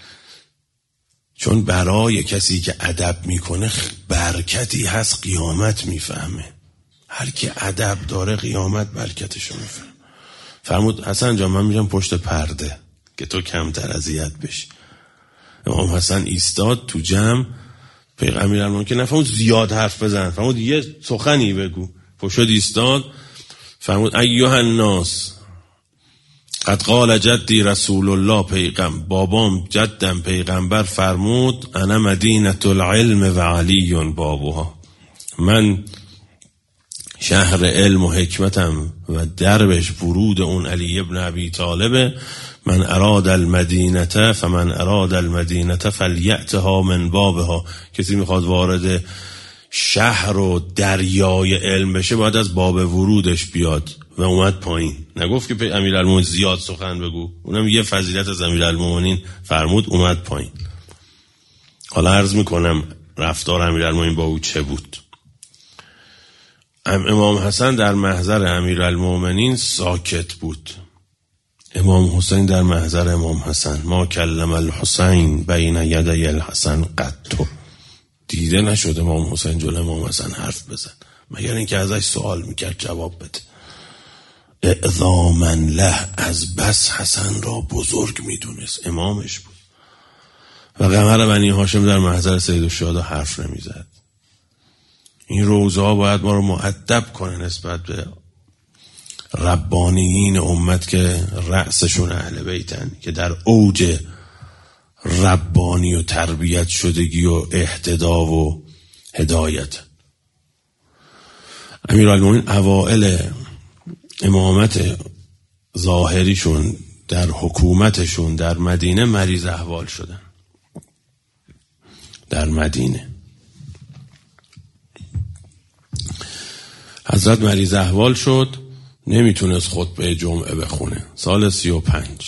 S1: چون برای کسی که ادب میکنه برکتی هست، قیامت میفهمه. هر کی ادب داره قیامت برکتشو میفهمه. فرمود حسن جان من میرم پشت پرده که تو کمتر اذیت بشی. امام حسن ایستاد تو جمع، پیغمبر امیرالمومنین که نفهمود زیاد حرف بزن، فرمود یه سخنی بگو. پشت ایستاد فرمود ایها الناس قد قال جدی رسول الله، پیغمبر بابام جدم پیغمبر فرمود انا مدینه العلم و علی بابوها، من شهر علم و حکمتم و دربش ورود اون علی ابن ابی طالبه. من اراد المدینه فمن اراد المدینه فلیأتها من بابها، کسی میخواد وارد شهر و دریای علم بشه باید از باب ورودش بیاد. و اومد پایین. نگفت که امیرالمومنین زیاد سخن بگو، اونم یه فضیلت از امیرالمومنین فرمود، اومد پایین. حالا عرض میکنم رفتار امیرالمومنین با او چه بود. امام حسن در محضر امیرالمومنین ساکت بود. امام حسین در محضر امام حسن ما کلم الحسین بین یدی الحسن قط، دیده نشد امام حسین جلوی امام حسن حرف بزن مگر اینکه ازش سوال میکرد جواب بده. اعظاما له، از بس حسن را بزرگ میدونست، امامش بود. و قمر بنی هاشم در محضر سید الشهدا حرف نمیزد. این روزه ها باید ما رو مؤدب کنه نسبت به ربانیین امت که رأسشون اهل بیتن، که در اوج ربانی و تربیت شدگی و اهتدا و هدایت. امیرالمومنین اوائل امامت ظاهریشون در حکومتشون در مدینه مریض احوال شدن. در مدینه حضرت مریض احوال شد، نمیتونست خطبه جمعه بخونه. سال سی و پنج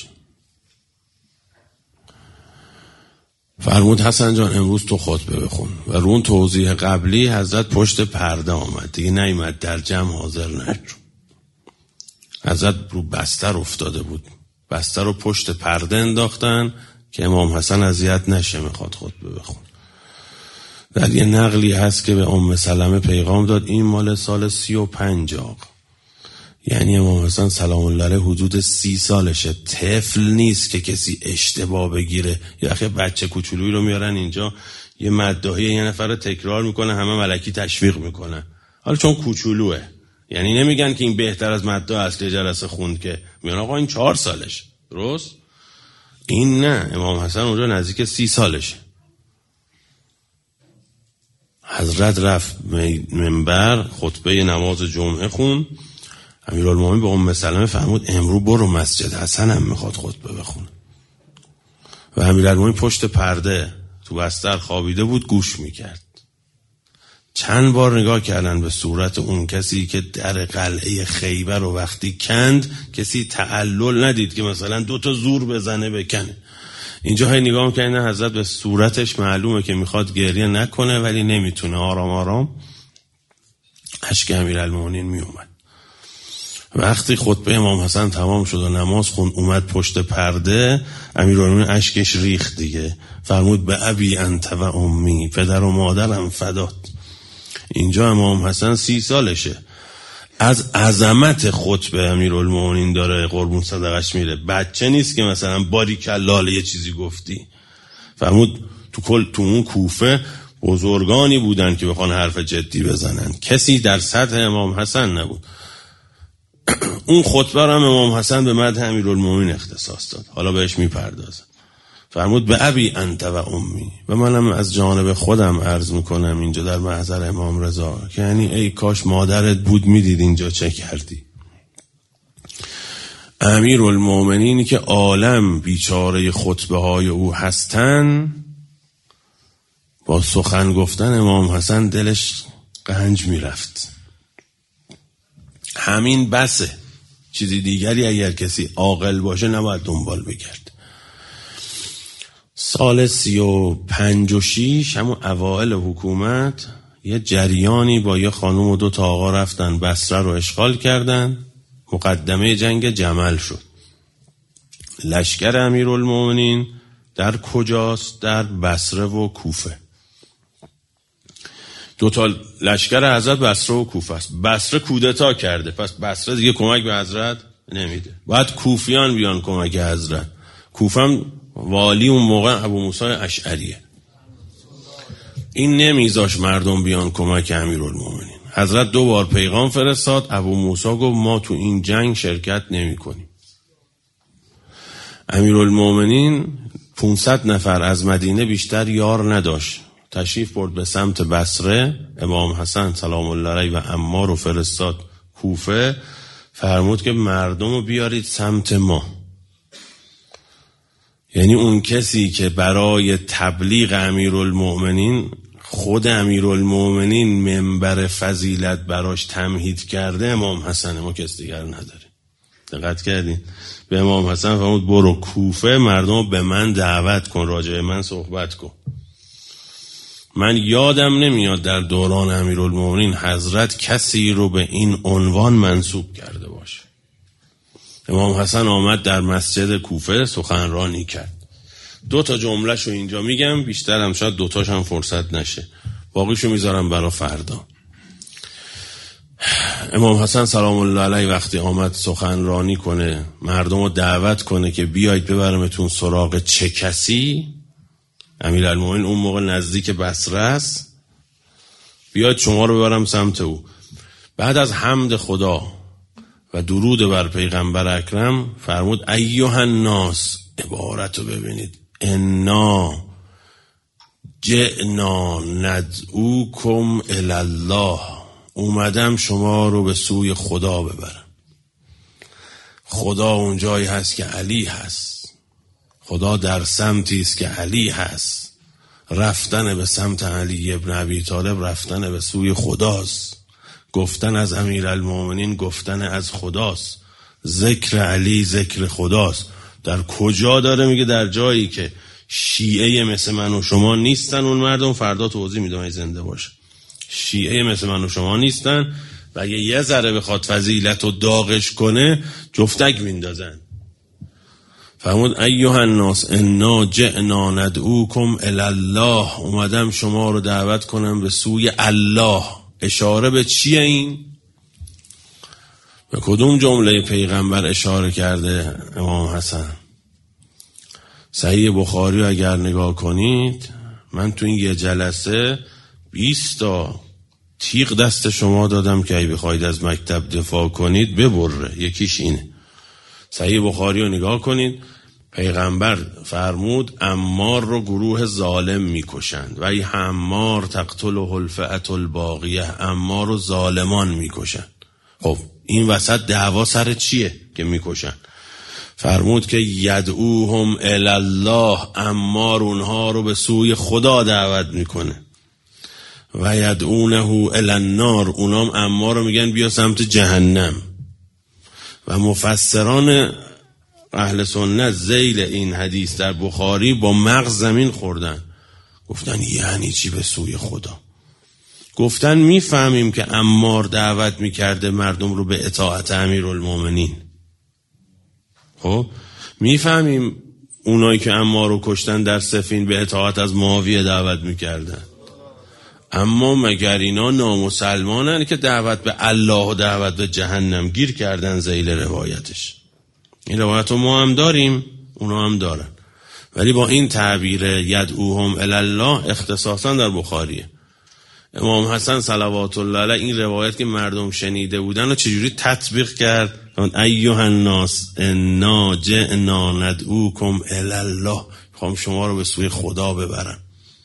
S1: فرمود حسن جان امروز تو خطبه بخون. و رون توضیح قبلی حضرت پشت پرده آمد، دیگه نیامد در جمع حاضر نشد. حضرت رو بستر افتاده بود، بستر رو پشت پرده انداختن که امام حسن اذیت نشه میخواد خطبه بخون. در یه نقلی هست که به ام سلمه پیغام داد، این مال سال سی و پنج آقا. یعنی امام حسن سلام الله علیه حدود سی سالشه، طفل نیست که کسی اشتباه بگیره. یه اخی بچه کوچولویی رو میارن اینجا یه مداحی یه نفر رو تکرار میکنه، همه ملکی تشویق میکنن، حالا چون کوچولوه. یعنی نمیگن که این بهتر از مداح اصلی جلسه خوند، که میگن آقا این چهار سالش درست. این نه، امام حسن اونجا نزدیک سی سالشه. حضرت رفت منبر خطبه نماز جمعه خون. امیرالمومنین به ام سلمه فرمود امرو برو مسجد، حسن هم میخواد خطبه بخونه. و امیرالمومنین پشت پرده تو بستر خوابیده بود، گوش میکرد. چند بار نگاه کردن به صورت اون کسی که در قلعه خیبر رو وقتی کند کسی تعلل ندید که مثلا دوتا زور بزنه بکنه. اینجا های نگاه میکنن حضرت به صورتش معلومه که میخواد گریه نکنه ولی نمیتونه، آرام آرام اشک امیرالمومنین میومد. وقتی خطبه امام حسن تمام شد و نماز خوند اومد پشت پرده، امیرالمومنین اشکش ریخت دیگه. فرمود به ابی انت و امی، پدر و مادرم فدات. اینجا امام حسن سی سالشه، از عظمت خطبه امیرالمومنین داره قربون صدقش میره. بچه نیست که مثلا باریکالله یه چیزی گفتی. فرمود تو کل تو اون کوفه بزرگانی بودن که بخوان حرف جدی بزنن، کسی در سطح امام حسن نبود. اون خطبه رو هم امام حسن به مدح امیرالمومنین اختصاص داد، حالا بهش میپردازم. فرمود به ابی انت و امی، و منم از جانب خودم عرض میکنم اینجا در محضر امام رضا که یعنی ای کاش مادرت بود میدید اینجا چه کردی. امیرالمومنینی که عالم بیچاره خطبه های او هستن، با سخن گفتن امام حسن دلش قنج میرفت. همین بسه، چیزی دیگری اگر کسی عاقل باشه نباید دنبال بگرد. سال سی و پنج و شیش همون اوائل حکومت یه جریانی با یه خانم و دو تا آقا رفتن بصره رو اشغال کردن. مقدمه جنگ جمل شد. لشکر امیرالمومنین در کجاست؟ در بصره و کوفه. دو تا لشکر حضرت بصره و کوفه است. بصره کودتا کرده، پس بصره دیگه کمک به حضرت نمیده، باید کوفیان بیان کمک حضرت. کوفه هم والی اون موقع ابو موسی اشعریه. این نمیذاش مردم بیان کمک امیرالمومنین. حضرت دو بار پیغام فرستاد، ابو موسی گفت ما تو این جنگ شرکت نمی کنیم. امیرالمومنین پانصد نفر از مدینه بیشتر یار نداشت، تشریف برد به سمت بصره. امام حسن سلام الله علیه و عمار رو فرستاد کوفه، فرمود که مردم رو بیارید سمت ما. یعنی اون کسی که برای تبلیغ امیرالمومنین خود امیرالمومنین منبر فضیلت براش تمهید کرده امام حسن، ما کس دیگر نداریم. دقت کردین؟ به امام حسن فرمود برو کوفه، مردم به من دعوت کن، راجع من صحبت کن. من یادم نمیاد در دوران امیرالمومنین حضرت کسی رو به این عنوان منصوب کرده باشه. امام حسن آمد در مسجد کوفه سخنرانی کرد. دو تا جمله‌شو اینجا میگم، بیشترم شاید دو تاش هم فرصت نشه، باقیشو میذارم برای فردا. امام حسن سلام الله علیه وقتی آمد سخنرانی کنه، مردم رو دعوت کنه که بیایید ببرمتون سراغ چه کسی. امیرالمومنین اون موقع نزدیک بصره است، بیاید شما رو ببرم سمت او. بعد از حمد خدا و درود بر پیغمبر اکرم فرمود ایها الناس، عبارت رو ببینید، انا جئنا ندعوکم الالله، اومدم شما رو به سوی خدا ببرم. خدا اون جایی هست که علی هست، خدا در سمتی است که علی هست. رفتن به سمت علی ابن ابی طالب رفتن به سوی خداست. گفتن از امیرالمومنین گفتن از خداست. ذکر علی ذکر خداست. در کجا داره؟ میگه در جایی که شیعه مثل من و شما نیستن اون مردم. فردا توضیح میدم ای زنده باشه. شیعه مثل من و شما نیستن و اگه یه ذره بخواد فضیلت و داغش کنه جفتک میندازن. فرمود ایها الناس انا جئنا ندعوکم الالله، اومدم شما رو دعوت کنم به سوی الله. اشاره به چیه این؟ به کدوم جمله پیغمبر اشاره کرده امام حسن؟ صحیح بخاری رو اگر نگاه کنید، من تو این یه جلسه بیست تا تیغ دست شما دادم که اگه بخواید از مکتب دفاع کنید ببره. یکیش اینه. صحیح بخاری رو نگاه کنید، پیغمبر فرمود عمار رو گروه ظالم میکشند و ای عمار تقتله الفئة الباغیه، عمار رو ظالمان میکشند. خب این وسط دعوا سر چیه که میکشن؟ فرمود که یدعوهم الی الله، عمار اونها رو به سوی خدا دعوت میکنه، و یدعونه الی النار، اونام عمار رو میگن بیا سمت جهنم. و مفسران اهل سنت ذیل این حدیث در بخاری با مغز زمین خوردن، گفتن یعنی چی به سوی خدا؟ گفتن میفهمیم که عمار دعوت میکرده مردم رو به اطاعت امیرالمومنین. خب میفهمیم اونایی که عمار رو کشتن در صفین به اطاعت از معاویه دعوت میکردن. اما مگر اینا نامسلمانن که دعوت به الله و دعوت به جهنم گیر کردن ذیل روایتش؟ این روایت رو ما هم داریم، اونا هم دارن، ولی با این تعبیر یدعوهم الی الله اختصاصا در بخاریه. امام حسن صلوات الله علیه این روایت که مردم شنیده بودن و چجوری تطبیق کرد؟ ایها الناس انا جئنا ندعوکم الی الله، میخوام شما رو به سوی خدا ببرم.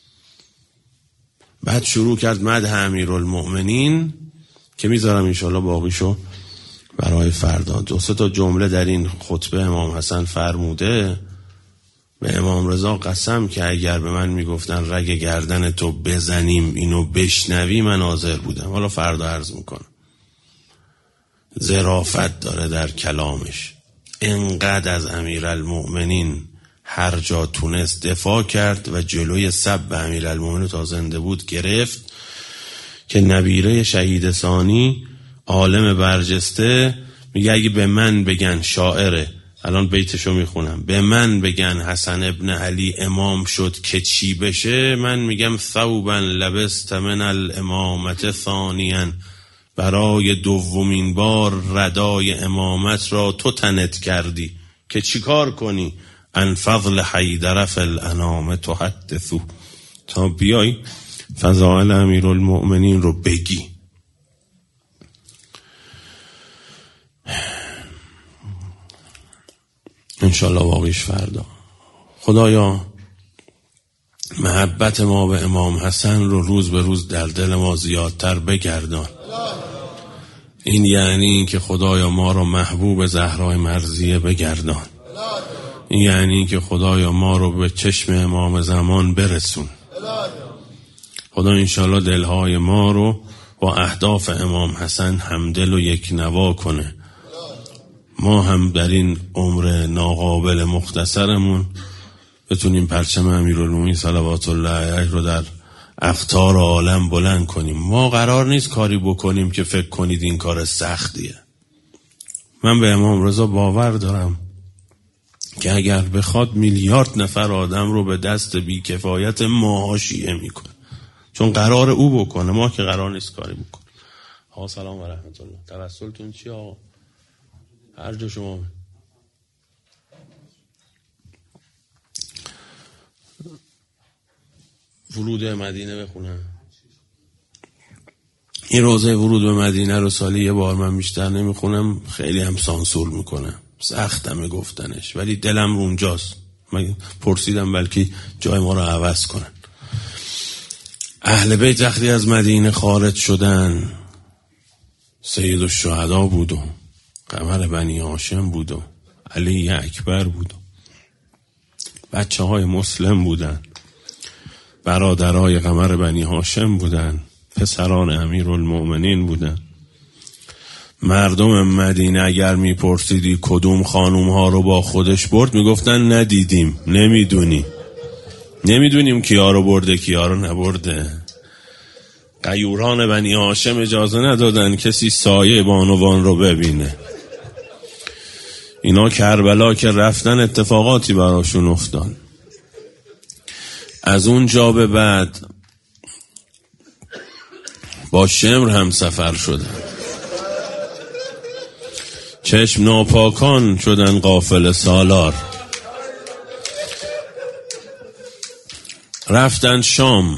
S1: بعد شروع کرد مدح امیرالمؤمنین که میذارم انشالله باقیشو برای فردا. دو سه تا جمله در این خطبه امام حسن فرموده. به امام رضا قسم که اگر به من میگفتن رگ گردن تو بزنیم اینو بشنوی من حاضر بودم. حالا فردا عرض میکنم. ظرافت داره در کلامش، انقدر از امیرالمؤمنین هر جا تونست دفاع کرد و جلوی سب امیرالمؤمنین تا زنده بود گرفت که نبیره شهید ثانی عالم برجسته میگه اگه به من بگن شاعره، الان بیتشو میخونم، به من بگن حسن ابن علی امام شد که چی بشه، من میگم ثوبا لبست من الامامت ثانیا، برای دومین بار ردای امامت را تو تنت کردی که چی کار کنی؟ ان فضل حیدر فی الانام تحدثو، تا بیای فضائل امیرالمؤمنین رو بگی. انشالله واقعیش فردا. خدایا محبت ما به امام حسن رو روز به روز در دل ما زیادتر بگردان. این یعنی این که خدایا ما رو محبوب زهرای مرضیه بگردان. این یعنی این که خدایا ما رو به چشم امام زمان برسون. خدا انشالله دلهای ما رو با اهداف امام حسن همدل و یک نوا کنه. ما هم در این عمر ناقابل مختصرمون بتونیم پرچم امیرالمومنین صلوات الله علیه رو در اقطار عالم بلند کنیم. ما قرار نیست کاری بکنیم که فکر کنید این کار سختیه. من به امام رضا باور دارم که اگر بخواد میلیارد نفر آدم رو به دست بیکفایت ماها شیعه میکنه، چون قرار او بکنه، ما که قرار نیست کاری بکنه. آقا سلام و رحمت الله. توسلتون چی آقا؟ هر جا شما ورود مدینه بخونم. این روزه ورود به مدینه رو سالی یه بار من بیشتر نمیخونم، خیلی هم سانسور میکنم، سختمه گفتنش، ولی دلم رو اونجاست. من پرسیدم بلکه جای ما رو عوض کنن. اهل بیت وقتی از مدینه خارج شدن، سید الشهدا بود و قمر بنی هاشم بود و علی اکبر بود و بچه های مسلم بودن، برادرای قمر بنی هاشم بودن، پسران امیرالمؤمنین بودن. مردم مدینه اگر میپرسیدی کدوم خانوم ها رو با خودش برد، میگفتن ندیدیم، نمیدونی نمیدونیم کیا رو برده کیا رو نبرده. غیوران بنی هاشم اجازه ندادن کسی سایه بانوان رو ببینه. اینا کربلا که رفتن اتفاقاتی براشون افتاد. از اون جا به بعد با شمر هم سفر شدن. چشم ناپاکان شدن غافل سالار. رفتن شام.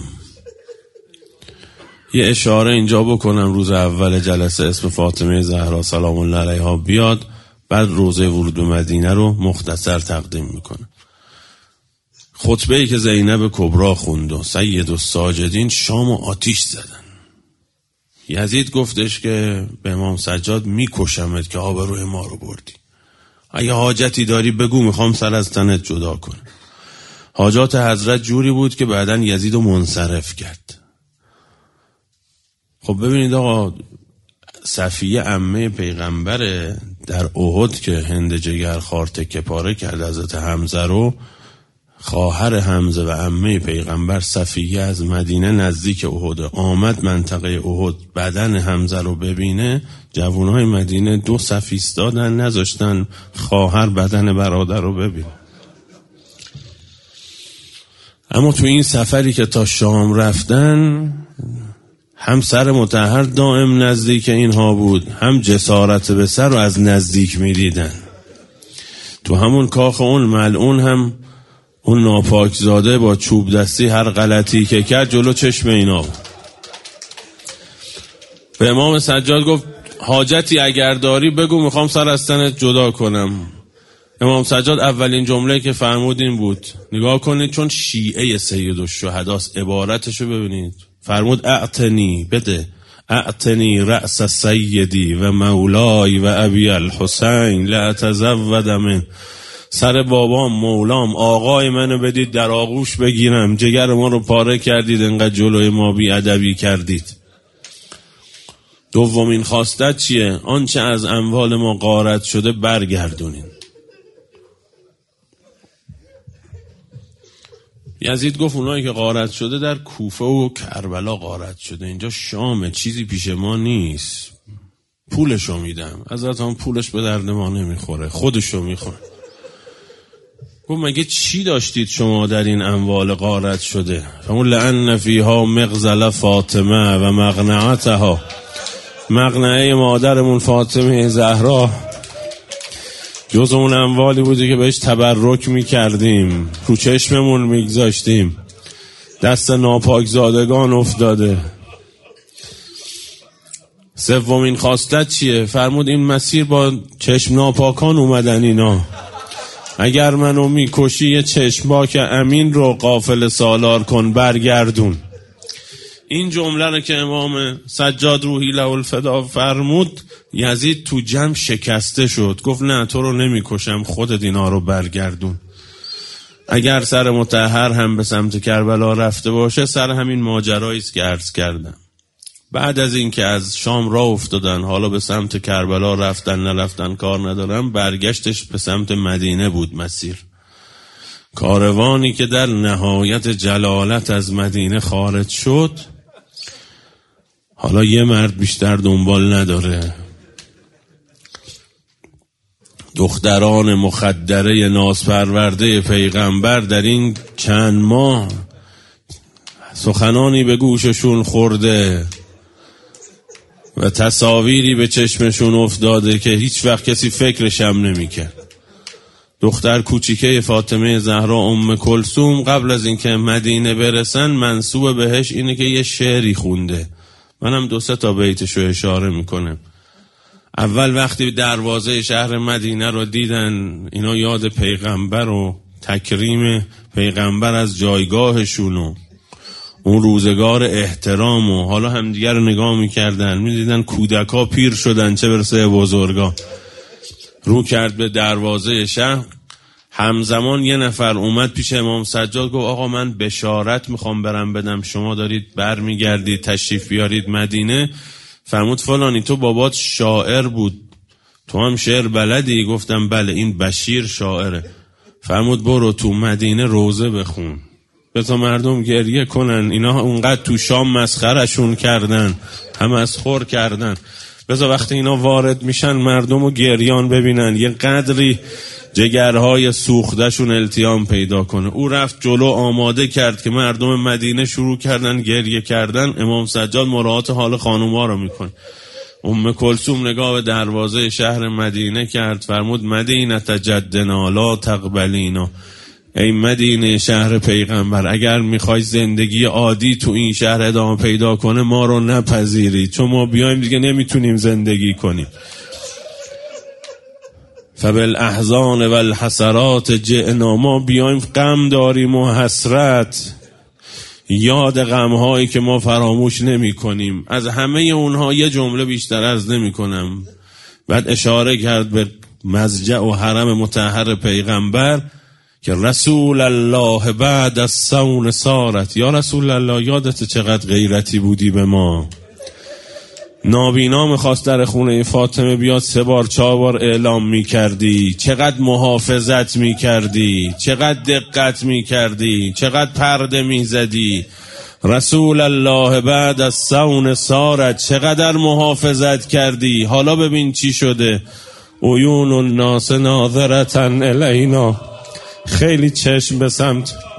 S1: یه اشاره اینجا بکنم، روز اول جلسه اسم فاطمه زهرا سلام الله علیها بیاد، بعد روزه ورود به مدینه رو مختصر تقدیم میکنه. خطبه ای که زینب کبرا خوند و سید الساجدین شام و آتیش زدن. یزید گفتش که به امام سجاد میکشمت که آبروی ما رو بردی، اگه حاجتی داری بگو میخوام سر از تنت جدا کنم. حاجات حضرت جوری بود که بعدن یزید رو منصرف کرد. خب ببینید آقا، صفیه عمه پیغمبره در احد که هند جگرخوار تکه پاره کرد حضرت حمزه رو، خواهر حمزه و عمه پیغمبر صفیه از مدینه نزدیک احد آمد منطقه احد بدن حمزه رو ببینه. جوانهای مدینه دو صف ایستادن، نذاشتن خواهر بدن برادر رو ببینه. اما تو این سفری که تا شام رفتن، هم سر مطهر دائم نزدیک اینها بود، هم جسارت به سر رو از نزدیک می دیدن. تو همون کاخ اون ملعون هم اون ناپاکزاده با چوب دستی هر غلطی که کرد جلو چشم اینا بود. به امام سجاد گفت حاجتی اگر داری بگو میخوام سر از تنت جدا کنم. امام سجاد اولین جمله که فرمود این بود، نگاه کنید چون شیعه سید الشهداست، عبارتشو ببینید، فرمود اعتنی بده، اعتنی رأس سیدی و مولای و ابی الحسین لأتزود من، سر بابام مولام آقای منو بدید در آغوش بگیرم، جگر ما رو پاره کردید انقدر جلوی ما بی ادبی کردید. دومین خواستت چیه؟ آنچه از اموال ما غارت شده برگردونین. یزید گفت اونایی که غارت شده در کوفه و کربلا غارت شده، اینجا شامه، چیزی پیش ما نیست، پولشو میدم. حضرت هم پولش به درد ما نمیخوره، خودشو میخوره. گفت مگه چی داشتید شما در این اموال غارت شده؟ فمون لأن فیها مغزل فاطمه و مغنعتها، مغنعه مادرمون فاطمه زهرا جز اون اموالی بوده که بهش تبرک میکردیم، رو چشممون میگذاشتیم، دست ناپاکزادگان افتاده. سومین خواستت چیه؟ فرمود این مسیر با چشم ناپاکان اومدن اینا، اگر منو میکشی یه چشماک امین رو غافل سالار کن برگردون. این جمله رو که امام سجاد روحی له الفدا فرمود، یزید تو جمع شکسته شد، گفت نه تو رو نمیکشم، خودت اینا رو برگردون. اگر سر مطهر هم به سمت کربلا رفته باشه، سر همین ماجرایی است که عرض کردم. بعد از این که از شام راه افتادن، حالا به سمت کربلا رفتن نرفتن کار ندارم، برگشتش به سمت مدینه بود مسیر. کاروانی که در نهایت جلالت از مدینه خارج شد، حالا یه مرد بیشتر دنبال نداره. دختران مخدره نازپرورده پیغمبر در این چند ماه سخنانی به گوششون خورده و تصاویری به چشمشون افتاده که هیچ وقت کسی فکرش هم نمی‌کرد. دختر کوچیکه فاطمه زهرا ام کلثوم قبل از اینکه مدینه برسن منسوب بهش اینه که یه شعری خونده، منم دو سه تا بیتشو اشاره میکنم. اول وقتی دروازه شهر مدینه رو دیدن، اینا یاد پیغمبر و تکریم پیغمبر از جایگاهشون و اون روزگار احترام و حالا همدیگر رو نگاه میکردن، میدیدن کودکا پیر شدن چه برسه بزرگا. رو کرد به دروازه شهر، همزمان یه نفر اومد پیش امام سجاد، گفت آقا من بشارت میخوام برم بدم، شما دارید بر میگردید تشریف بیارید مدینه. فرمود فلانی تو بابات شاعر بود، تو هم شعر بلدی؟ گفتم بله، این بشیر شاعره. فرمود برو تو مدینه روزه بخون، بذار مردم گریه کنن، اینا اونقدر تو شام مسخرشون کردن، هم از خور کردن، بذار وقتی اینا وارد میشن مردم و گریان ببینن، یه قدری جگرهای سوختشون التیام پیدا کنه. او رفت جلو آماده کرد که مردم مدینه شروع کردن گریه کردن. امام سجاد مراعات حال خانوما رو میکنه. ام کلثوم نگاه به دروازه شهر مدینه کرد، فرمود مدینه جدنا لا تقبلینا، ای مدینه شهر پیغمبر، اگر میخوای زندگی عادی تو این شهر ادامه پیدا کنه ما رو نپذیری، چون ما بیایم دیگه نمیتونیم زندگی کنیم. فبالاحزان والحسرات جئنا، ما بیایم غم داریم و حسرت، یاد غمهایی که ما فراموش نمی کنیم. از همه اونها یه جمله بیشتر از نمی کنم. بعد اشاره کرد به مضجع و حرم مطهر پیغمبر که رسول الله بعد از صون سارت، یا رسول الله یادت چقدر غیرتی بودی به ما. نابینا میخواست در خونه فاطمه بیاد، سه بار چهار بار اعلام میکردی، چقدر محافظت میکردی، چقدر دقت میکردی، چقدر پرده میزدی. رسول الله بعد از صون سارت، چقدر محافظت کردی. حالا ببین چی شده. عیون الناس ناظرتن الینا، خیلی چشم به سمت